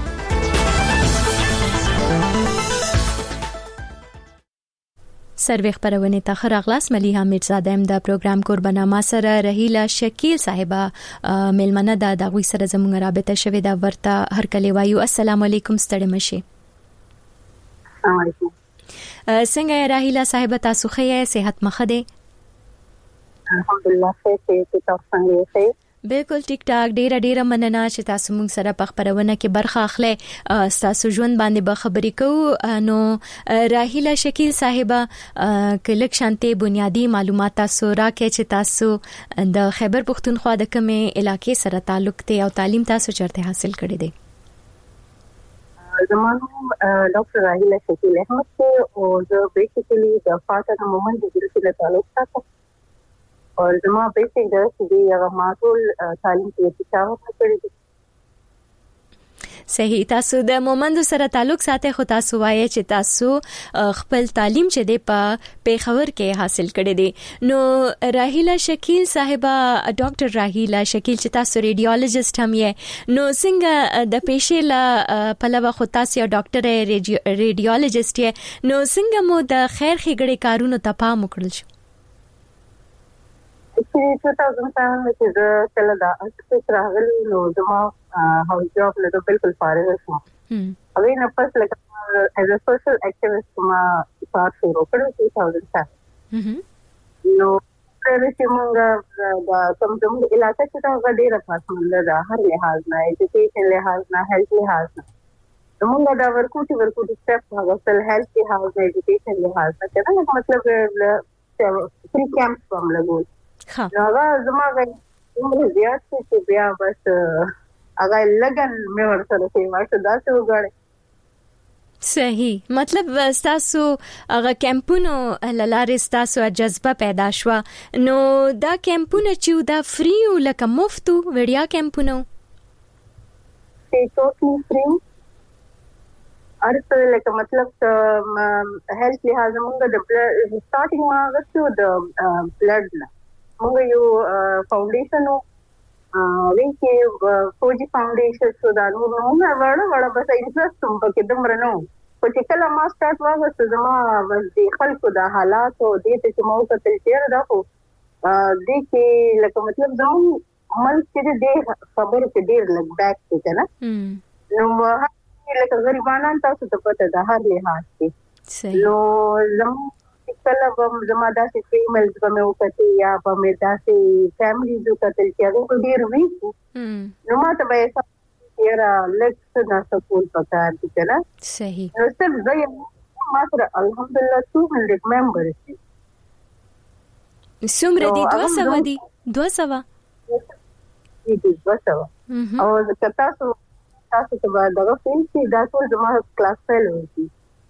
سروې خبرونه ته خراغلاس. ملیحه امیرزاده د پروګرام قربانه سره راهیلا شکیل صاحبہ ملمنه د دغوی سره زموږ رابطه شوې دا ورته هر کله وایو. السلام علیکم. ستړي مشي. السلام علیکم. څنګه راهیلا صاحبہ تاسو ښه صحت مخه ده؟ الحمدلله ښه ته تاسو څنګه یې؟ بالکل ټیک ټاک. ډیره ډیره مننه چې تاسو موږ سره په خبرونه کې برخه اخلئ. تاسو ژوند باندې به خبرې کوو. نو راهیلا شکیل صاحبہ کلک شانتي بنیادی معلومات تاسو راکې چې تاسو د خیبر پښتونخوا د کومې علاقې سره تعلق ته او تعلیم تاسو چرته حاصل کړی دی؟ زمانو ډاکټر راهیلا شکیل احمد او زه بیسیکلی د فاټا د مومن د ډیګری سره تعلق ساتم. اور زما بیسیک درس دی هغه ماټول تعلیم کې تشاوت کړی دی. صحیح. تاسو د مومند سره تعلق ساتي خو تاسو وایي چې تاسو خپل تعلیم چې دی په پیښور کې حاصل کړی دی. نو راهیلا شکیل صاحبہ ډاکټر راهیلا شکیل چې تاسو ریډیولوژیست هم یې نو څنګه د پیښې لا پلوه خو تاسو یو ډاکټر ریډیولوژیست یې نو څنګه مو د خیر ښېګړې کارونو ته پام وکړل شو؟ چې two thousand seven کې زه کله دا اساس راغلی نو زما هاوس جاب له بالکل فارغ شوم. هغه نه پس لکه as a social activist ما کار شروع کړو two thousand seven. نو پرې چې موږ دا کوم کوم علاقې ته دا ډېر پاسمنده ده هر لحاظ نه ایجوکیشن لحاظ نه هیلث لحاظ نه. موږ دا ورکوټي ورکوټي سټپ هغه سل هیلث لحاظ نه ایجوکیشن لحاظ نه دا مطلب فری کیمپ کوم لګول. ها هغه زما غوښتنه زیات چې بیا بس هغه لګن مې ورسره شي ماته دا څه وګړي. صحیح. مطلب تاسو هغه کیمپونو لاره تاسو جذبه پیدا شو. نو دا کیمپونه چې دا فری او لکه مفت وړیا کیمپونه ټیټوټلی فری ارته لکه مطلب هیلث لحاظ موږ د سٹارټینګ ما غوښتو د بلډ نه موږ یو فاونډیشن او وینکي فوجي فاونډیشن سو دا نو موږ وړه وړه بس انټرست هم پکې دمر نو په چې کله ما سٹارټ واغسته زما د خلکو د حالات او د دې چې مو کتل چیر دا خو د کې لکه مطلب زمو ملک کې د خبرو کې ډیر لګ بیک کې کنه نو لکه غریبانان تاسو ته پته ده هر لحاظ کې نو زمو کله هم زما داسې فیمیلز به مې وکړي یا به مې داسې فیملیز وکړل چې هغه ډیر ویک نو ما ته به یاره لکس نه سپورټ پکار دي کنه صحیح نو صرف زه ما سره الحمدلله two hundred members څومره دي دوه سوه دي دوه سوه دي دوه سوه او زه تاسو تاسو ته به دغه فیل چې دا ټول زما کلاس فیل وي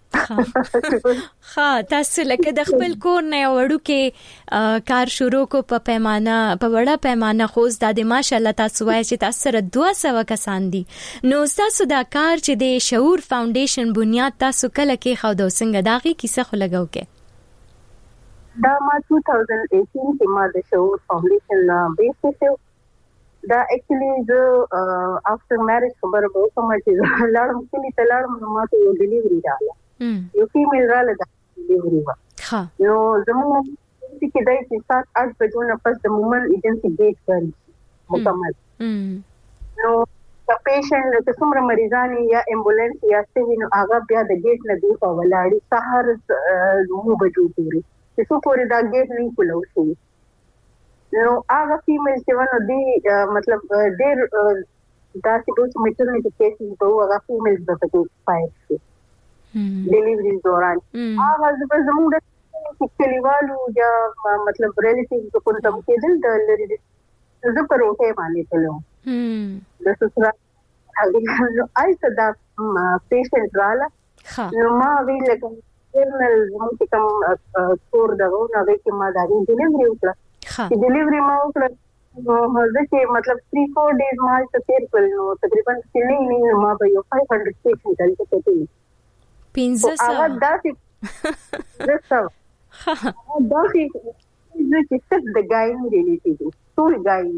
ها تاسو لکه د خپل کور نه وړو کې کار شروع کو په پیمانه په وړه پیمانه خو د ماشاءالله تاسو وایي چې تاسو سره دوه سوه کسان دي نو تاسو دا کار چې د شعور فاونډیشن بنیاد تاسو کله کې خو د څنګه داغي کیسه خو لګاو کې دا ما two thousand eighteen کې ما د شعور فاونډیشن بیس شو دا اکچولی زه افټر میریج خبره به کوم چې لاړم کلی ته لاړم نو ما ته یو ډیلیوري راغله یو فیمیل راغله دا ډیلیوري وا ها نو زموږ چې دای چې سات اټ بجو نه پس د مومن ایجنسی ګیټ کړی مکمل نو د پیشنټ د څومره مریضان یا امبولانس یا څه نو هغه بیا د ګیټ نه دی په ولاړی سحر نو بجو پوری چې څو پوری دا ګیټ نه کولو شي نو هغه فیمیل چې ونه دی مطلب ډیر داسې دوه میټرنټی کیسز په هغه فیمیل د پټو پای شي ډیلیوري دوران هغه زموږ د کلیوالو یا مطلب ریلیټیوز په کوم څه کې دل د لري زه پر اوټه باندې تلو د سسرا هغه آیته دا پیشنټ رااله نو ما وی لکه جرنل زموږ کوم کور دغه نو کې ما دا ډیلیوري وکړه چې ډیلیوري ما وکړه نو زه چې مطلب three four days ما ته تیر کړل نو تقریبا نه نه ما به یو five hundred پیشنټ دلته کوي پنځه سوه هغه داسې درسته داسې زه چې څه د ګاین ریلیټیو ټول ګاین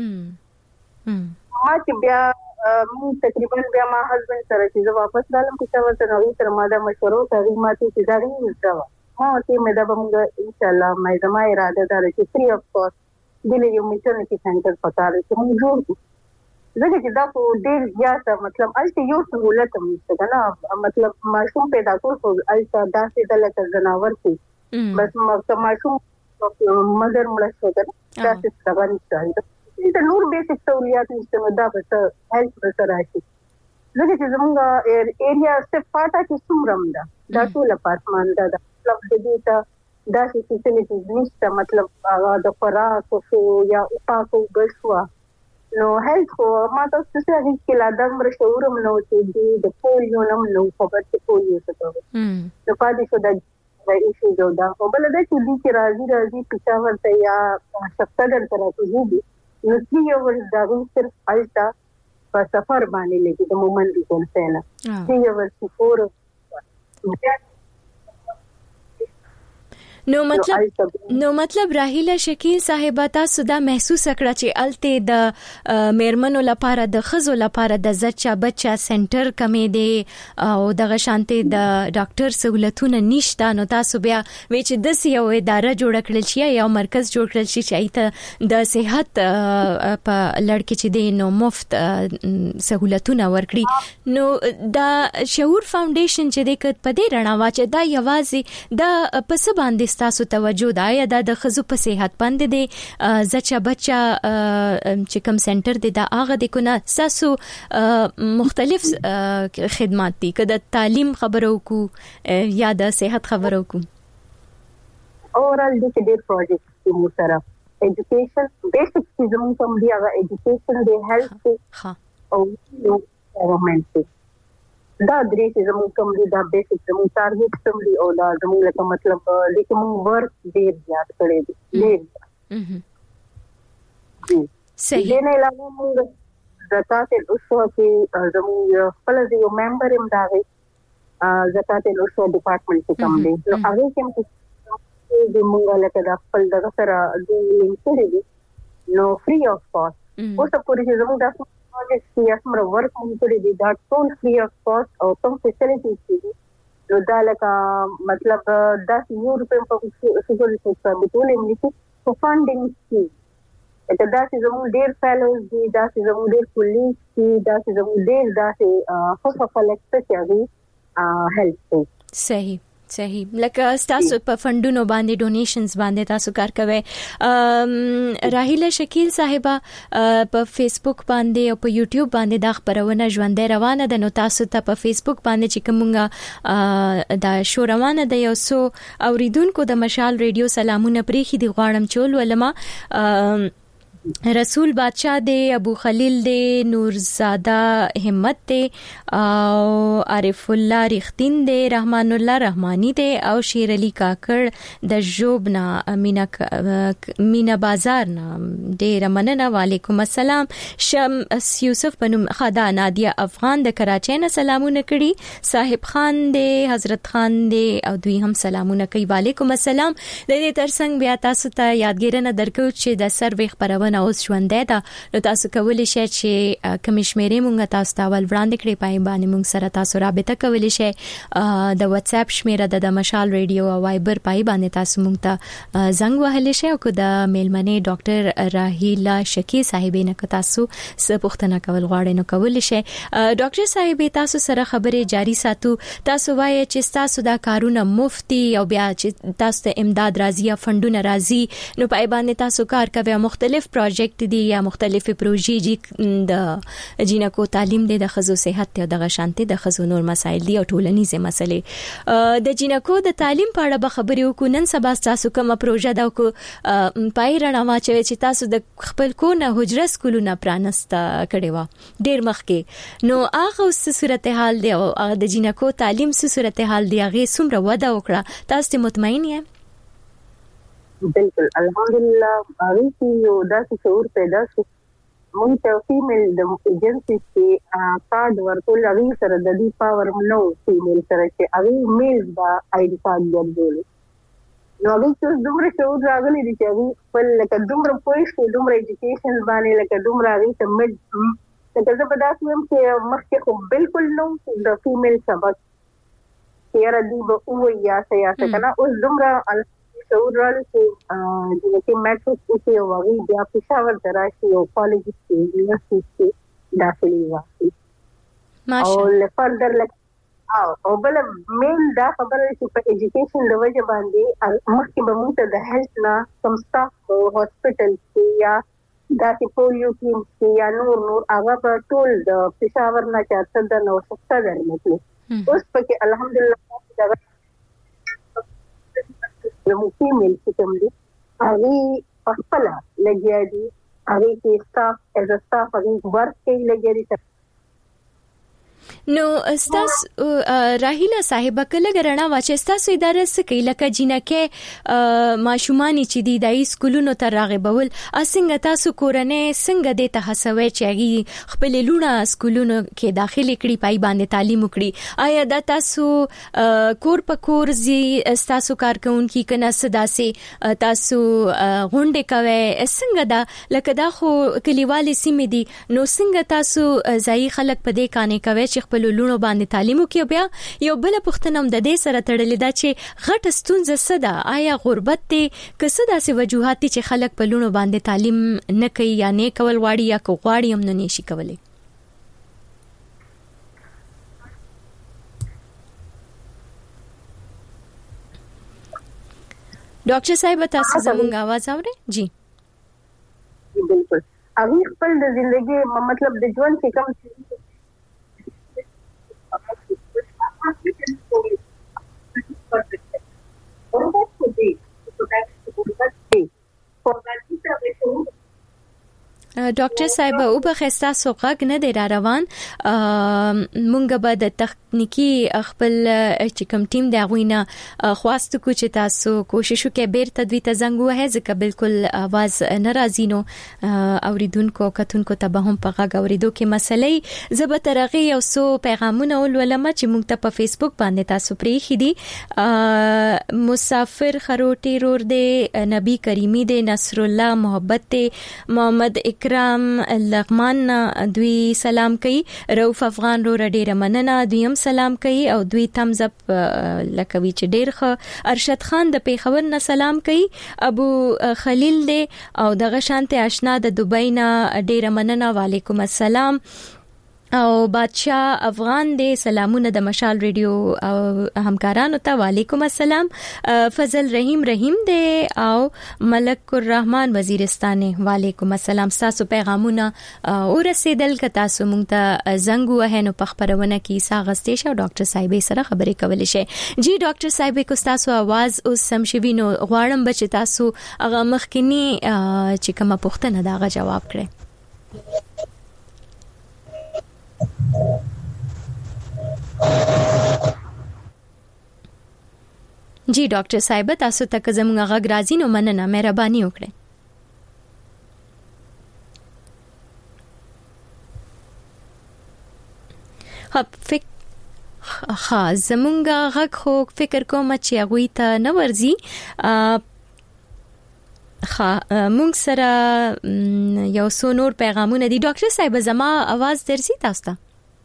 ما چې بیا مو تقریبا بیا ما هسبند سره چې زه واپس رالم چې تاسو ته نو تر ما دا مشورو کوي ما ته چې دا نه وځه ما ته مې دا به ان شاء الله مې زما اراده ده چې free of cost دلته یو میټرنټی سنټر پکاره چې موږ جوړ زګه چې دا په ډېر زیات مطلب الته یو سہولت هم څه نه مطلب ماشوم پیدا کول خو الته داسې دلته زناور شي بس ماشوم مدر مړ شو دا داسې څه باندې دا نور بیسیک سہولیات نشته دا به هیلث سره راشي زګه چې زموږ ایریا سټپ پاټه چې څومره ده دا ټول اپارتمان دا مطلب دې ته داسې فیسیلیټیز نشته مطلب هغه د خوراک او یا پاکو بشوا نو هیلث خو ما تاسو ته څه کې لا د مر شعورم نو چې د پولیو نم نو خبر چې پولیو څه کوي نو پاتې شو دا ایشو دا او بل دا چې دې کې راځي راځي پېښور ته یا شپږر تر راځي نو چې یو ورځ دا صرف الټا په سفر باندې لګي د مومن دي کوم څه نه چې یو ورځ فور نو مطلب نو مطلب راهیله شکیل صاحب تاسو دا محسوس کړه چې الته د میرمنو لپاره د خزو لپاره د زچا بچا سنټر کمې دی او دغه شانته د ډاکټر سہولتونه نشته نو تاسو بیا وې چې د یو اداره جوړ کړل شي یا مرکز جوړ کړل شي چې ایته د صحت په لړ کې چې دی نو مفت سہولتونه ورکړي نو دا شعور فاونډیشن چې د کټ په دې رڼا واچ دا یوازې د پس باندې تاسو توجه دا یا د خزو په صحت باندې دی زچا بچا چې کوم سنټر دی دا هغه د کو نه تاسو مختلف خدمات دي کده تعلیم خبرو کو یا د صحت خبرو کو اورال د دې پروجیکټ کې مو سره ایجوکیشن بیسیک چیزونه کوم دی هغه ایجوکیشن دی هیلث ها او ګورنمنت دا درې چې زموږ کوم دي دا بیسیک زموږ ټارګټ کوم دي او دا زموږ لکه مطلب لیکن موږ ورک ډیر زیات کړی دي ډیر صحیح نه علاوه موږ د تاسو اوسو چې زموږ خپل یو ممبر هم دا وي زکات العشر ډپارټمنټ کې کوم دی نو هغه کوم چې د مونږ له د خپل د سره د لینکړي دي نو فری اف کاست اوس په پوره چې زموږ د پروجیکټ کې اسمره ورک مونږ دي دا ټول فری اف کاست او کوم فیسیلیټیز دي نو دا لکه مطلب دا یو روپیم په سیګول څخه د ټول انګلیسي په فاندینګ کې دا چې زموږ ډیر فیلوز دي دا چې زموږ ډیر پولیس دي دا چې زموږ ډیر دا چې خو په فلکس کې هغه هیلپ صحیح صحیح لکه تاسو په فندونو باندې ډونیشنز باندې تاسو کار کوي راهیله شکیل صاحبہ په فیسبوک باندې او په یوټیوب باندې دا خبرونه ژوندۍ روانه ده نو تاسو ته په فیسبوک باندې چې کومه دا شو روانه ده یو سو اوریدونکو د مشال ریډیو سلامونه پریخي دی غواړم چول ولما رسول بادشاہ دے ابو خلیل دے نورزادہ همت دے او عارف الله رختین دے رحمان الله رحمانی دے او شیر علی کاکړ د جوبنا مینا مینا بازار نا ډیر مننه وعلیکم السلام شمس یوسف بنو خدا نادیه افغان د کراچۍ نه سلامونه کړي صاحب خان دے حضرت خان دے او دوی هم سلامونه کوي وعلیکم السلام د دې ترڅنګ بیا تاسو ته یادګیرنه درکو چې د سروې خبرونه اوس ژوندې ده نو تاسو کولی شئ چې کمشمیرې مونږ تاسو ته ول وړاندې کړئ پای باندې مونږ سره تاسو رابطه کولی شئ د واتس اپ شمیره د مشال ریډیو او وایبر پای باندې تاسو مونږ ته زنګ وهلی شئ او د میلمنې ډاکټر راهیلا شکی صاحبې نه تاسو څه پوښتنه کول غواړئ نو کولی شئ ډاکټر صاحبې تاسو سره خبرې جاری ساتو تاسو وایي چې تاسو دا کارونه مفتي او بیا چې تاسو ته امداد راځي یا فندونه راځي نو پای باندې تاسو کار کوي مختلف پروجیکټ دي یا مختلفې پروژې دي د جینکو تعلیم دي د خزو صحت او د غشانتي د خزو نور مسایل دي او ټولنیزه مسلې د جینکو د تعلیم په اړه به خبرې وکړو نن سبا تاسو کومه پروژه دا کو پای رڼا واچوي چې تاسو د خپل کو نه حجره سکولونه پرانسته کړي و ډیر مخکې نو هغه څه صورتحال دی او د جینکو تعلیم څه صورتحال دی هغه څومره وده وکړه تاسو مطمئن یې بالکل الحمدلله هغه چې یو داسې شعور پیدا شو مونږ ته فیمیل د ایجنسی کې کارډ ورکول هغه سره د دې پاور نو فیمیل سره چې هغه میل دا آی ډی کارت ورکول نو هغه چې دومره شعور راغلی دی چې هغه خپل لکه دومره پوهه دومره ایجوکیشن باندې لکه دومره هغه ته مد لکه زه په داسې ویم چې مخکې خو بالکل نو د فیمیل سبق چې را دی به او یا سیاسه کنه اوس دومره شعور راځي چې د میټرو کې یو وایي بیا پېښور دراشي او کالج کې یونیورسيټي کې داخلي واخلي ماشاءالله او فردر لک او او بل مین دا خبره چې په ایجوکیشن د وجه باندې مخکې به موږ ته د هیلث نه کوم سټاف هاسپټل کې یا دا چې پولیو کې یا نور نور هغه په ټول د پېښور نه چارته د نو څه درمتلي اوس پکې الحمدلله دا نو فیمیل چې کوم دي هغه خپل لګیا دي هغه کې سټاف از سټاف هغه ورک کوي لګیا دي نو استاس راهیلا صاحب کله غرنا واچ استاس اداره سکه لکه جنکه ماشومانی چې دی د سکولونو ته راغبول اسنګ تاسو کورنۍ څنګه د ته حسوي چې خپل لونه سکولونو کې داخلي کړي پای باندې تعلیم وکړي آیا د تاسو کور په کور زی استاسو کارکونکو کنه صداسي تاسو غونډه کوي څنګه دا لکه دا خو کلیوالي سیمې دي نو څنګه تاسو ځای خلک په دې کانې کوي چې خپل لونو باندې تعلیم وکي بیا یو بل پښتنم د دې سره تړلې دا چې غټ ستونزه صدا آیا غربت ته کسه داسې وجوهات چې خلک په لونو باندې تعلیم نه کوي یا نه کول واړي یا کو غواړي هم نه نشي کولای ډاکټر صاحب تاسو زموږ आवाज اورئ جی بالکل هغه خپل د ژوندۍ مطلب د ژوند کې کوم ډاکټر صاحب او په خستا سوغږ نه دی را روان مونږ به د تکنیکی خپل چې کوم ټیم دی غوینه خواست کو چې تاسو کوشش وکړئ بیرته دوی ته زنګ وهه ځکه بالکل आवाज ناراضی نو اوریدونکو کتونکو ته به هم په غږ اوریدو کې مسلې زبر ترغه یو سو پیغامونه ولولم چې موږ ته په فیسبوک باندې تاسو پرې خېدي مسافر خروټي رور دی نبی کریمی دی نصر الله محبت دی محمد اکرام لغمان دوی سلام کوي روف افغان رو ډیر مننه دوی هم سلام کوي او دوی تمز اپ لکوي چې ډیر ښه ارشد خان د پیښور نه سلام کوي ابو خلیل دی او دغه شانته آشنا د دوبۍ نه ډیر مننه وعلیکم السلام او بادشاہ افغان دی سلامونه د مشال ریډیو او همکارانو ته وعلیکم السلام فضل رحیم رحیم دی او ملک الرحمن وزیرستان وعلیکم السلام تاسو پیغامونه ورسېدل ک تاسو مونږ ته زنګ وه نو په خبرونه کې ساغستې شو ډاکټر صاحب سره خبرې کولې شي جی ډاکټر صاحب کو تاسو आवाज اوس سم شوي نو غواړم بچ تاسو هغه مخکینی چې کومه پوښتنه داغه جواب کړئ جی ډاکټر صاحب تاسو ته زموږ غږ راځي نو مننه مهرباني وکړئ خب فک ها زموږ غږ خو فکر کوم چې هغه ته نه ورزي خا مونږ سره یو څو نور پیغامونه دي ډاکټر صاحب زما आवाज درسي تاسو ته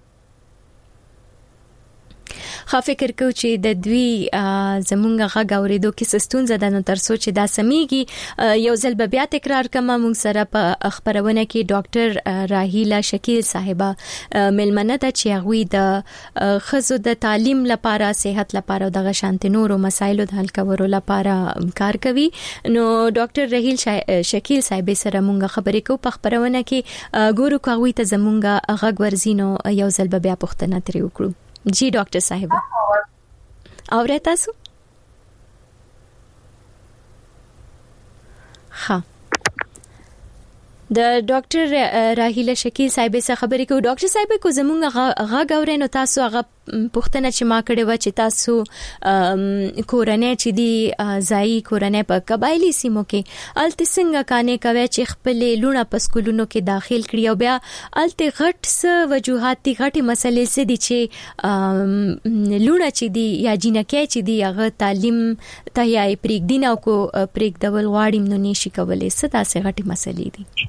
خا فکر کو چې د دوی زمونږ غږ اوریدو کې سستون زده نو تر سوچ دا سميږي یو ځل بیا تکرار کما مونږ سره په خبرونه کې ډاکټر راهیلا شکیل صاحبہ ملمنه ته چې هغه د خزو د تعلیم لپاره صحت لپاره دغه شانت نورو مسایلو د حل کولو لپاره کار کوي نو ډاکټر راهیل شکیل صاحب سره مونږ خبرې کو په خبرونه کې ګورو کوي ته زمونږ غږ ورزینو یو ځل بیا پوښتنه ترې وکړو जी डॉक्टर साहिबा और तاسو ها د ډاکټر راهیله شکیل صاحب سره خبرې کوو ډاکټر صاحب کو زمونږ غږ اورینو تاسو هغه پوښتنه چې ما کړې و چې تاسو کورنۍ چې دی ځای کورنۍ په قبایلی سیمو کې الته څنګه کانې کوي چې خپل لونه په سکولونو کې داخل کړي او بیا الته غټ څه وجوهات دي غټي مسلې څه دي چې لونه چې دی یا جنکه چې دی هغه تعلیم ته یې پریک دین او کو پریک ډول واړیم نو نشي کولای څه تاسو غټي مسلې دي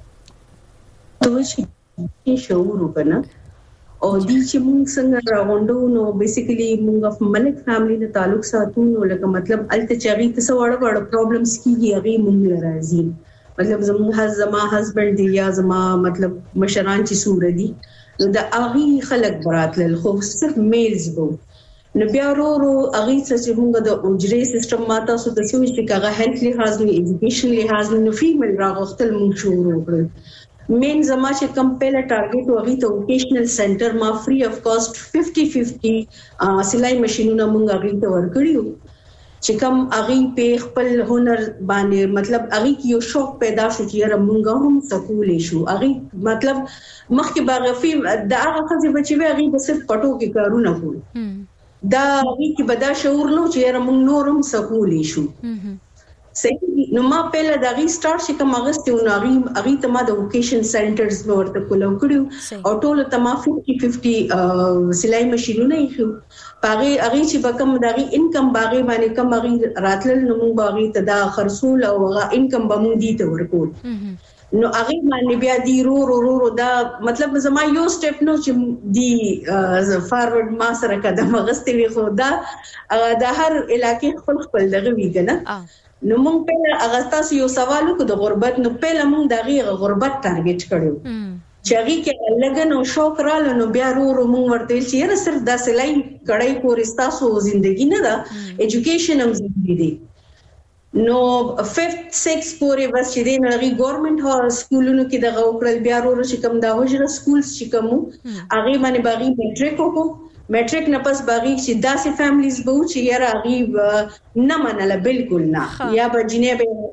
تو شي شعور وکنه او دې چې موږ څنګه راغونډو نو بیسیکلی موږ په ملک فیملی نه تعلق ساتو نو لکه مطلب الته چاغي څه وړ وړ پرابلمز کیږي هغه موږ راځي مطلب زموږ زما هسبند دی یا زما مطلب مشران چې سور دي نو د اغي خلک براتل خو صرف میلز وو نو بیا ورو ورو اغي چې موږ د اوجري سیستم ماته سو د سوي چې هغه هیلث لحاظ نه ایجوکیشن لحاظ نه فیمل راغختل موږ شروع کړل مین زما چې کم پهله ټارګټ وغي ته ووکیشنل سنټر ما فری اف کاست fifty fifty سلای ماشينونه مونږ اغي ته ورکړیو چې کم اغي په خپل هنر باندې مطلب اغي کې یو شوق پیدا شو چې مونږ هم سکولې شو اغي مطلب مخکې باغفي د هغه خزي بچي وي اغي به صرف پټو کې کارونه کول دا اغي کې بدا شعور نو چې مونږ نورم سکولې شو صحیح نو ما پهله د غي سٹارټ چې کوم اگست نو غي غي ته ما د ووکیشن سنټرز ورته کولو کړو او ټول ته ما fifty fifty سلای ماشينونه یې خو باغې اغي چې بکم د غي انکم باغې باندې کم اغي راتل نو موږ باغې ته دا خرصول او غا انکم به مونږ دي ته ورکول نو اغي باندې بیا دی رو رو رو دا مطلب زما یو سټپ نو چې دی فارورډ ما سره قدم غستې خو دا د هر علاقې خپل خپل دغه ویګنه نو مونږ په اغسطس یو سوال وکړو د غربت نو په لمون دغه غربت ټارګټ کړو چې هغه کې لګن او شوق را لنو بیا ورو ورو مونږ ورته چې را صرف د سلای کړای پورې تاسو ژوندۍ نه ده এডوকেশন هم ضروري دي نو fifth sixth پورې بس چې د نړۍ ګورنمنت هو سکولونو کې دغه وکړل بیا ورو چې کوم دا وجره سکولز چې کوم هغه باندې باغی میټریک وکړو میټریک نه پس باغی چې داسې فیملیز به چې یاره هغه نه منله بالکل نه یا به جنې به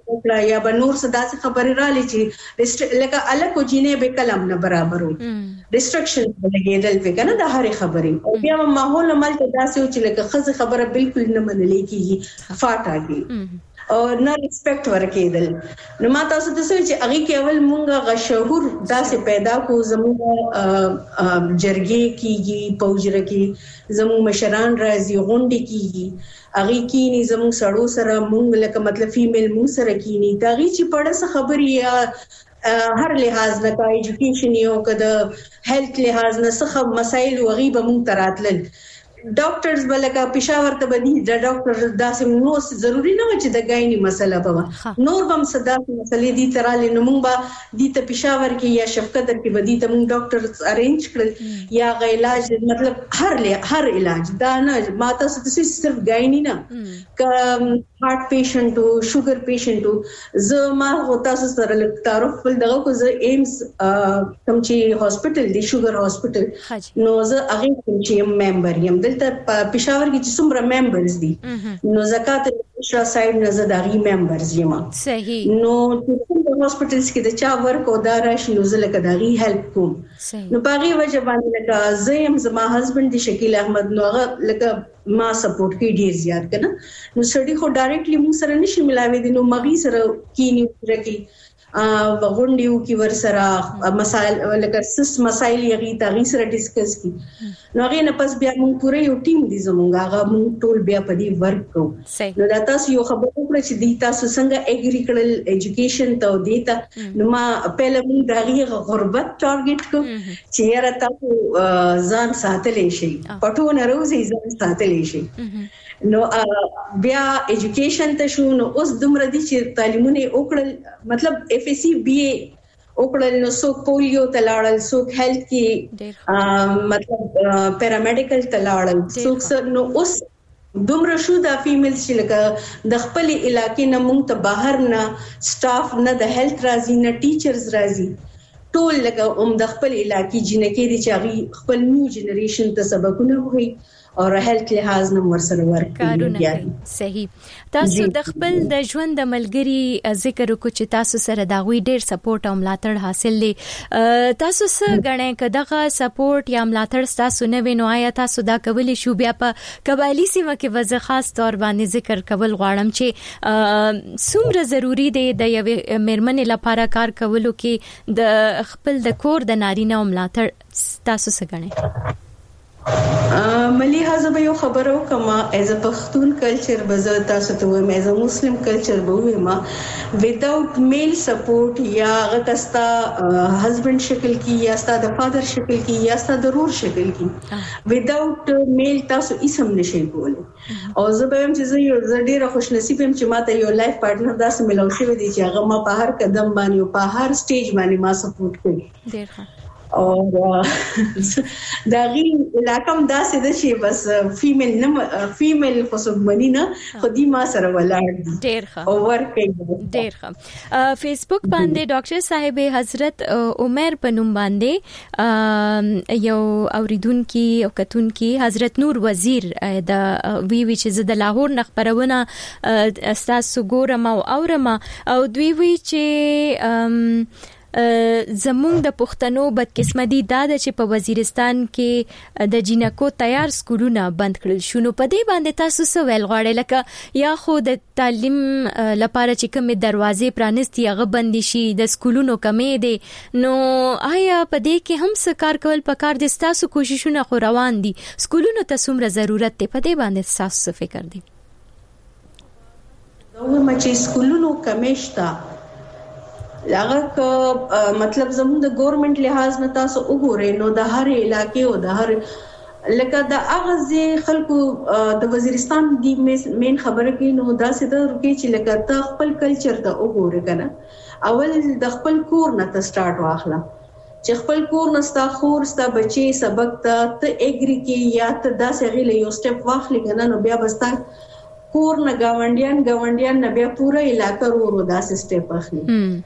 وکړه یا به نور څه داسې خبرې را لې چې لکه الکو جینې به کلم نه برابر وي ریسټریکشن لګېدل به کنه د هرې خبرې او بیا ماحول عمل ته داسې و چې لکه خزه خبره بالکل نه منلې کیږي فاټاږي او نه ریسپیکټ ورکېدل. نو ما تاسو ته څه چې هغه کې اول مونږه غشهور داسې پیدا کو زموږ جرګې کیږي پوجره کې زموږ مشران راځي غونډې کیږي هغه کینی زموږ سړو سره مونږ لکه مطلب فیمیل مونږ سره کینی دا غي چې پړه څه خبري یا هر لحاظ نه کا ایجوکیشن یو کده هیلث لحاظ نه څه مسایل وغيبه مونږ تراتل ډاکټرز بلکه پېښور ته بدی د ډاکټر داسې نو ضروری نه و چې د غایني مسله به نور بم صدا مسلې دي ترالې نو موږ به د ته پېښور کې یا شفقت کې بدی ته موږ ډاکټر ارینج کړل یا غ علاج مطلب هر هر علاج دا نه ماته څه صرف غایني نه ک هارت پیشنټ او شوګر پیشنټ او زه ما هوتا سره تعارف ول دغه کو زه ایمز کوم چې هاسپټل دی شوګر هاسپټل نو زه هغه کوم چې ممبر یم دلته پېښور کې چې څومره ممبرز دي نو زکات شرا سایډ نه زه دغه ممبرز یم صحیح نو په هاسپټلز کې د چا ورک او دا راشي نو زه لکه دغه هیلپ کوم نو باغی وجه باندې لکه زه هم زما هسبند دی شکیل احمد نو هغه لکه ما سپورټ کوي ډیر زیات کنه نو سړی خو ډایرکټلی موږ سره نشي ملاوي دي نو مغي سره کینی ورکی ا غونډیو کې ور سره مسائل لکه سس مسائل یغي تاغي سره ډیسکس کی نو هغه نه پس بیا موږ پوره یو ټیم دي زمونږ هغه موږ ټول بیا په دې ورک کوو نو دا تاسو یو خبره وکړه چې دی تاسو څنګه اګریکلچر ایجوکیشن ته دیتا نو ما پهله موږ دغه غربت ټارګټ کو چې یاره تاسو ځان ساتلې شي پټو نه روزي ځان ساتلې شي نو بیا ایجوکیشن ته شو نو اوس دومره دي چې تعلیمونه وکړل مطلب اف ایس سی بی اے وکړل نو سو پولیو تلاړل سو هیلث کې مطلب پیرامیډیکل تلاړل سو نو اوس دومره شو د فیمیل چې لکه د خپل علاقې نه مونږ ته بهر نه سټاف نه د هیلث راځي نه ټیچرز راځي ټول لکه هم د خپل علاقې جنکې دي چې هغه خپل نیو جنریشن ته سبقونه وایي او هیلث لحاظ نه ورسره ورکړي صحیح تاسو د خپل د ژوند د ملګری ذکر کو چې تاسو سره دا غوي ډیر سپورټ او ملاتړ حاصل لې تاسو سره غنې کداغه سپورټ یا ملاتړ تاسو نه وینو آیا تاسو دا کولی شو بیا په قبایلی سیمه کې وځ خاص تور باندې ذکر کول غواړم چې څومره ضروری دی د یو مرمن لپاره کار کولو کې د خپل د کور د نارینه او ملاتړ تاسو سره غنې ملي حزب یو خبرو کما ایز ا پښتون کلچر بزر تاسو ته وایم ایز ا مسلم کلچر به وایم وداوت میل سپورټ یا غتستا هسبند شکل کی یا ستا د فادر شکل کی یا ستا د رور شکل کی وداوت میل تاسو اسم نشي کولای او زه به هم چې یو ډیره خوش نصیب هم چې ماته یو لایف پارټنر داسې ملو شوی دی چې هغه ما په هر قدم باندې او په هر سټیج باندې ما سپورټ کوي ډیر ښه او دا غي علاقم داسې د شي بس فیمیل نه فیمیل خصوصمنی نه خودي ما سره ولاړ ډیر ښه او ورکه ډیر ښه فیسبوک باندې ډاکټر صاحب حضرت عمر پنوم باندې یو اوریدونکو او کتونکو حضرت نور وزیر د وی وی چې د لاهور نخبرونه استاسو ګورم او اورم او دوی وی چې زمونږ د پښتنو بدقسمتي دا د چې په وزیرستان کې د جینکو تیار سکولونه بند کړل شو نو په دې باندې تاسو څه ویل غواړئ لکه یا خو د تعلیم لپاره چې کومې دروازې پرانستي هغه بند شي د سکولونو کمې دي نو آیا په دې کې هم څه کار کول پکار دي تاسو کوششونه خو روان دي سکولونو ته څومره ضرورت دی په دې باندې تاسو فکر دي نو مچې سکولونو کمېشتا لاغه ک مطلب زموږ د ګورنمنت لحاظ نه تاسو وګورئ نو د هر علاقې او د هر لکه د اغزي خلکو د وزیرستان دی مین خبره کې نو دا سده رکی چې لکه ته خپل کلچر ته وګورئ کنه اول د خپل کور نه ته سٹارټ واخلا چې خپل کور نه ستا خور ستا بچي سبق ته ته اګری کې یا ته دا سغیله یو سټپ واخلې کنه نو بیا بستا کور نه گاونډیان گاونډیان نه بیا پورا علاقہ ورو دا سټپ اخلي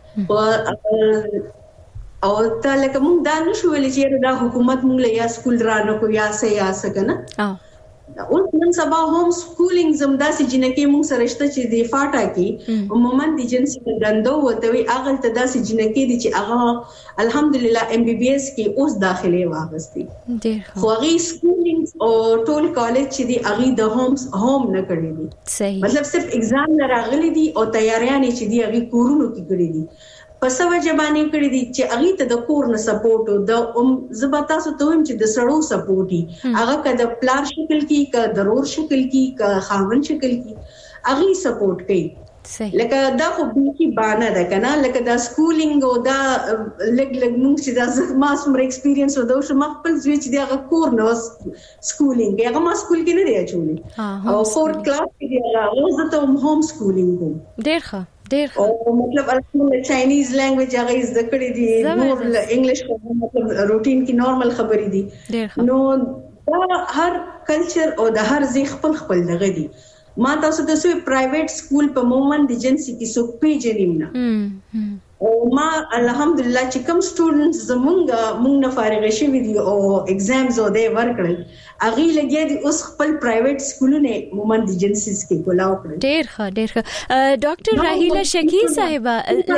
او ته لکه موږ دا نشو ویل چې دا حکومت موږ له یا سکول رانه کو یا سه یا سه کنه اوس نن سبا هوم سکولینګ زمدا سي جنکه موږ سره شته چې د فاټا کې عموما د جنسي ګندو وتوي اغل ته داسې جنکه دي چې هغه الحمدلله ام بي بي اس کې اوس داخله واغستي ډېر خو هغه سکولینګ او ټول کالج چې دی هغه د هوم هوم نه کړی دي صحیح مطلب صرف اگزام نه راغلي دي او تیاریاں چې دی هغه کورونو کې کړی دي په سوجه باندې کړی دي چې هغه ته د کور نه سپورټ او د ام زبتا سو ته هم چې د سړو سپورټي هغه کده پلار شکل کې ک ضرور شکل کې ک خاون شکل کې هغه سپورټ کوي صحیح لکه دا خو به باندې ده کنه لکه دا سکولینګ او دا لګ لګ موږ چې دا ما سمره ایکسپیرینس و دا شو خپل ځوی چې دا کور نو سکولینګ هغه ما سکول کې نه دی اچولې او فورث کلاس کې دی هغه زه ته هوم سکولینګ کوم ډېر ښه ډېر او مطلب الحمدلله چاینیز لینګویج هغه زده کړې دي نور انګلیش مطلب روټین کې نارمل خبرې دي نو دا هر کلچر او د هر ځای خپل خپل دغه دي ما تاسو ته سوی پرایویټ سکول په مومن د جنسي کې سو پیجنیم نه او ما الحمدلله چې کوم سټوډنټس زمونږ مونږ نه فارغ شوي دي او ایگزامز او دی ورکړل اغه لګیا دي اوس خپل پرایویټ سکولونه مومن د جنسیز کې کولاو کړل ډېر ښه ډېر ښه ډاکټر راهیله شکیل صاحبہ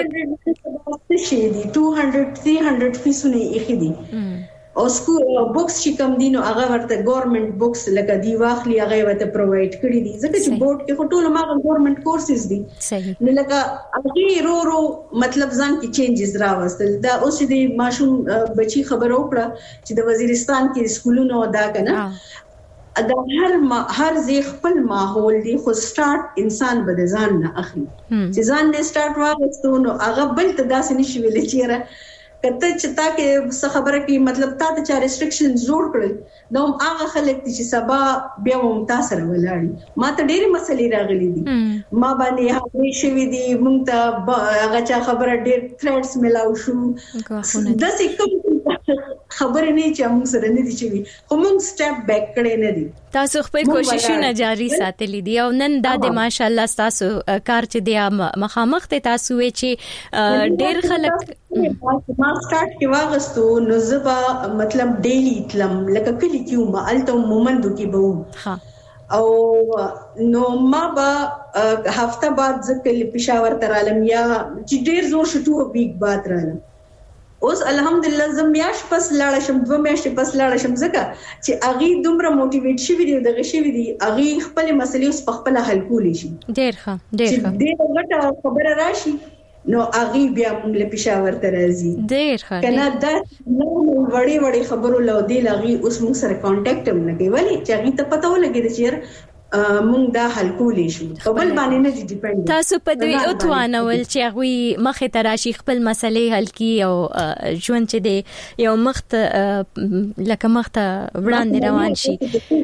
شي دي two hundred three hundred فیسونه یې دي او سکول بوکس چې کوم دي نو هغه ورته ګورنمنت بوکس لکه دی واخلي هغه ورته پرووایډ کړی دي ځکه چې بورډ کې ټول ما ګورنمنت کورسز دي صحیح نو لکه هغه رو رو مطلب ځان کې چینجز راوستل دا اوس دي ماشوم بچي خبر وکړه چې د وزیرستان کې سکولونو ادا کنه دا هر ما هر ځای خپل ماحول دی خو سٹارټ انسان به ځان نه اخلي چې ځان نه سٹارټ واغستو نو هغه بل ته داسې نشي ویل چې کته چې تا کې څه خبره کې مطلب تا ته چا ریسټریکشن جوړ کړل نو هغه خلک چې سبا بیا هم تاسو راولړي ما ته ډېری مسلې راغلي دي ما باندې هغه شوی دي مونږ ته هغه چا خبره ډېر تھریټس ملاو شو د څه کوم خبره نه چې موږ سره نه دي چې خو موږ سټپ بیک کړي نه دي تاسو خپل کوششونه جاری ساتلې دي او نن د ماشاءالله تاسو کار چې دی مخامخ ته تاسو چې ډېر خلک ما سٹارټ کې واغستو نو زبا مطلب ډیلی تلم لکه کلی کیو ما الته مومندو کې بو ها او نو ما با هفته بعد ځکه پېښور ترالم یا چې ډېر زور شټو ویک بعد رالم اوس الحمدلله زمیاش پس لاړ شم دوه میاشتې پس لاړ شم ځکه چې اغي دومره موټیویټ شوی دی دغه شوی دی اغي خپل مسلې اوس په خپل حل کولی شي ډېر ښه ډېر ښه ډېر غټه خبره راشي نو اغي بیا موږ له پېښور ته راځي ډېر ښه کنه دا نو وړي وړي خبرو لو دی لغي اوس موږ سره کانټیکټ هم نه کوي ولی چې اغي ته پته ولګي چې موږ دا حل کولی شو خپل باندې نه دي ډیپند تاسو په دوی او توانول چې هغه مخه تراشي خپل مسلې حل کی او ژوند چې دی یو مخت لکه مخت وړاندې روان شي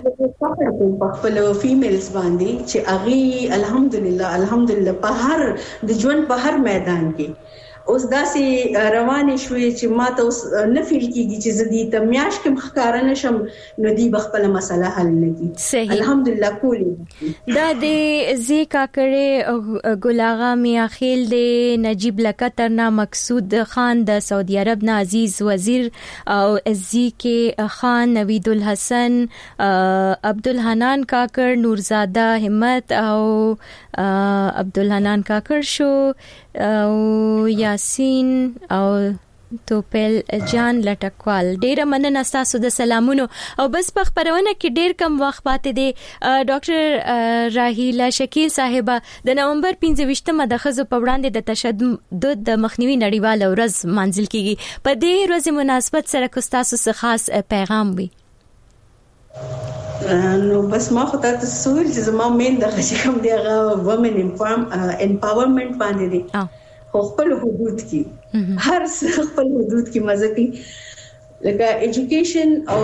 خپل فیمیلز باندې چې هغه الحمدلله الحمدلله په هر د ژوند په هر میدان کې اوس داسې روانې شوې چې ما ته اوس نه فیل کیږي چې زدي ته میاش کې مخکاره نشم نو دی بخپل مسله حل نکي الحمدلله کولی دا د زی کاکړې ګلاغا میاخیل د نجیب لکتر نا مقصود خان د سعودي عرب نا عزیز وزیر او زی کې خان نوید الحسن عبدالحنان کاکړ نورزاده همت او عبدالحنان کاکړ شو او یاسین او توپل جان لټکوال ډیره مننه تاسو د سلامونو او بس په خبرونه کې ډیر کم وخت پاتې دی ډاکټر راهیله شکیل صاحبہ د نومبر پنځه د خزو په وړاندې د تشدد د مخنیوي نړیواله ورځ منځل کیږي په دې ورځ مناسبت سره کو تاسو څخه خاص پیغام وي نو بس ما خو تاسو سوال چې زما مين د خشکم دی هغه وومن امپاورمنت باندې دی خو خپل حدود کې هر څه خپل حدود کې مزه کوي لکه ایجوکیشن او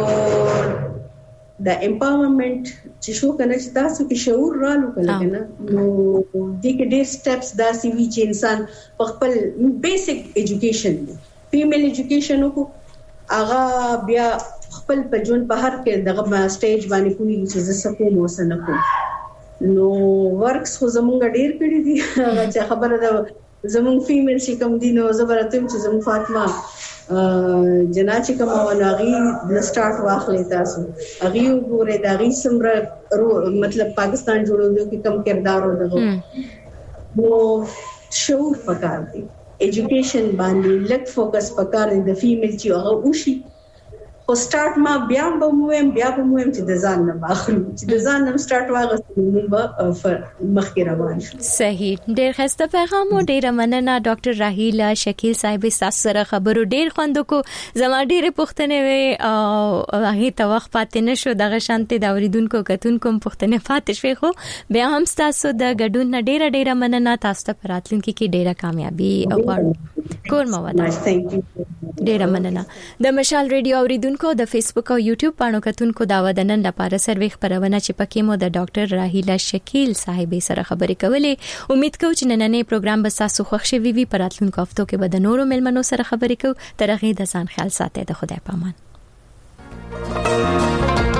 د امپاورمنت چې شو کنه چې تاسو کې شعور رالو کله کنه نو د کې ډېر سټپس دا سی وی چې انسان په خپل بیسیک ایجوکیشن فیمیل ایجوکیشن کو هغه بیا خپل په جون په هر کې دغه سټیج باندې کولی چې زه کوم وسنه کوم نو ورکس خو زمونږ ډېر کړی دي چې خبره ده زمون فیمیل چې کوم دي نو زبرتم چې زمون فاطمه جنا چې کوم وناغي د سٹارټ واخلې تاسو اغي وګوره دا غي سمره مطلب پاکستان جوړولو کې کم کردار ودغه نو شعور پکار دی ایجوکیشن باندې لک فوکس پکار دی د فیمیل چې هغه وشي خو سٹارټ ما بیا به مویم بیا به مویم چې د ځان نه باخلو چې د ځان نه سٹارټ واغستو موږ مخکې روان شو. صحیح. ډېر ښه پیغام او ډېر مننه ډاکټر راهیلا شکیل صاحب تاسو سره خبرو ډېر خوند کو زما ډېر پوښتنې وي او هغه ته وخت پاتې نشو دغه شانتي دا اوریدونکو کتونکو پوښتنې پاتې شوي خو بیا هم تاسو د ګډون نه ډېر ډېر مننه تاسو ته راتلونکي کې ډېره کامیابی او کور مو ودا. ډېر مننه. د مشال ریډیو اوریدونکو د فیسبوک او یوټیوب باندې کتونکو دا ودنن لپاره سروي خبرونه چې پکې مو د ډاکټر راهیلا شکیل صاحب سره خبرې کولې. امید کوم چې نننې پروګرام به تاسو خوښ شي وي. پر راتلونکو هفتو کې به د نورو ملمنو سره خبرې کوو. تر هغه د ځان خیال ساتئ. د خدای پامان.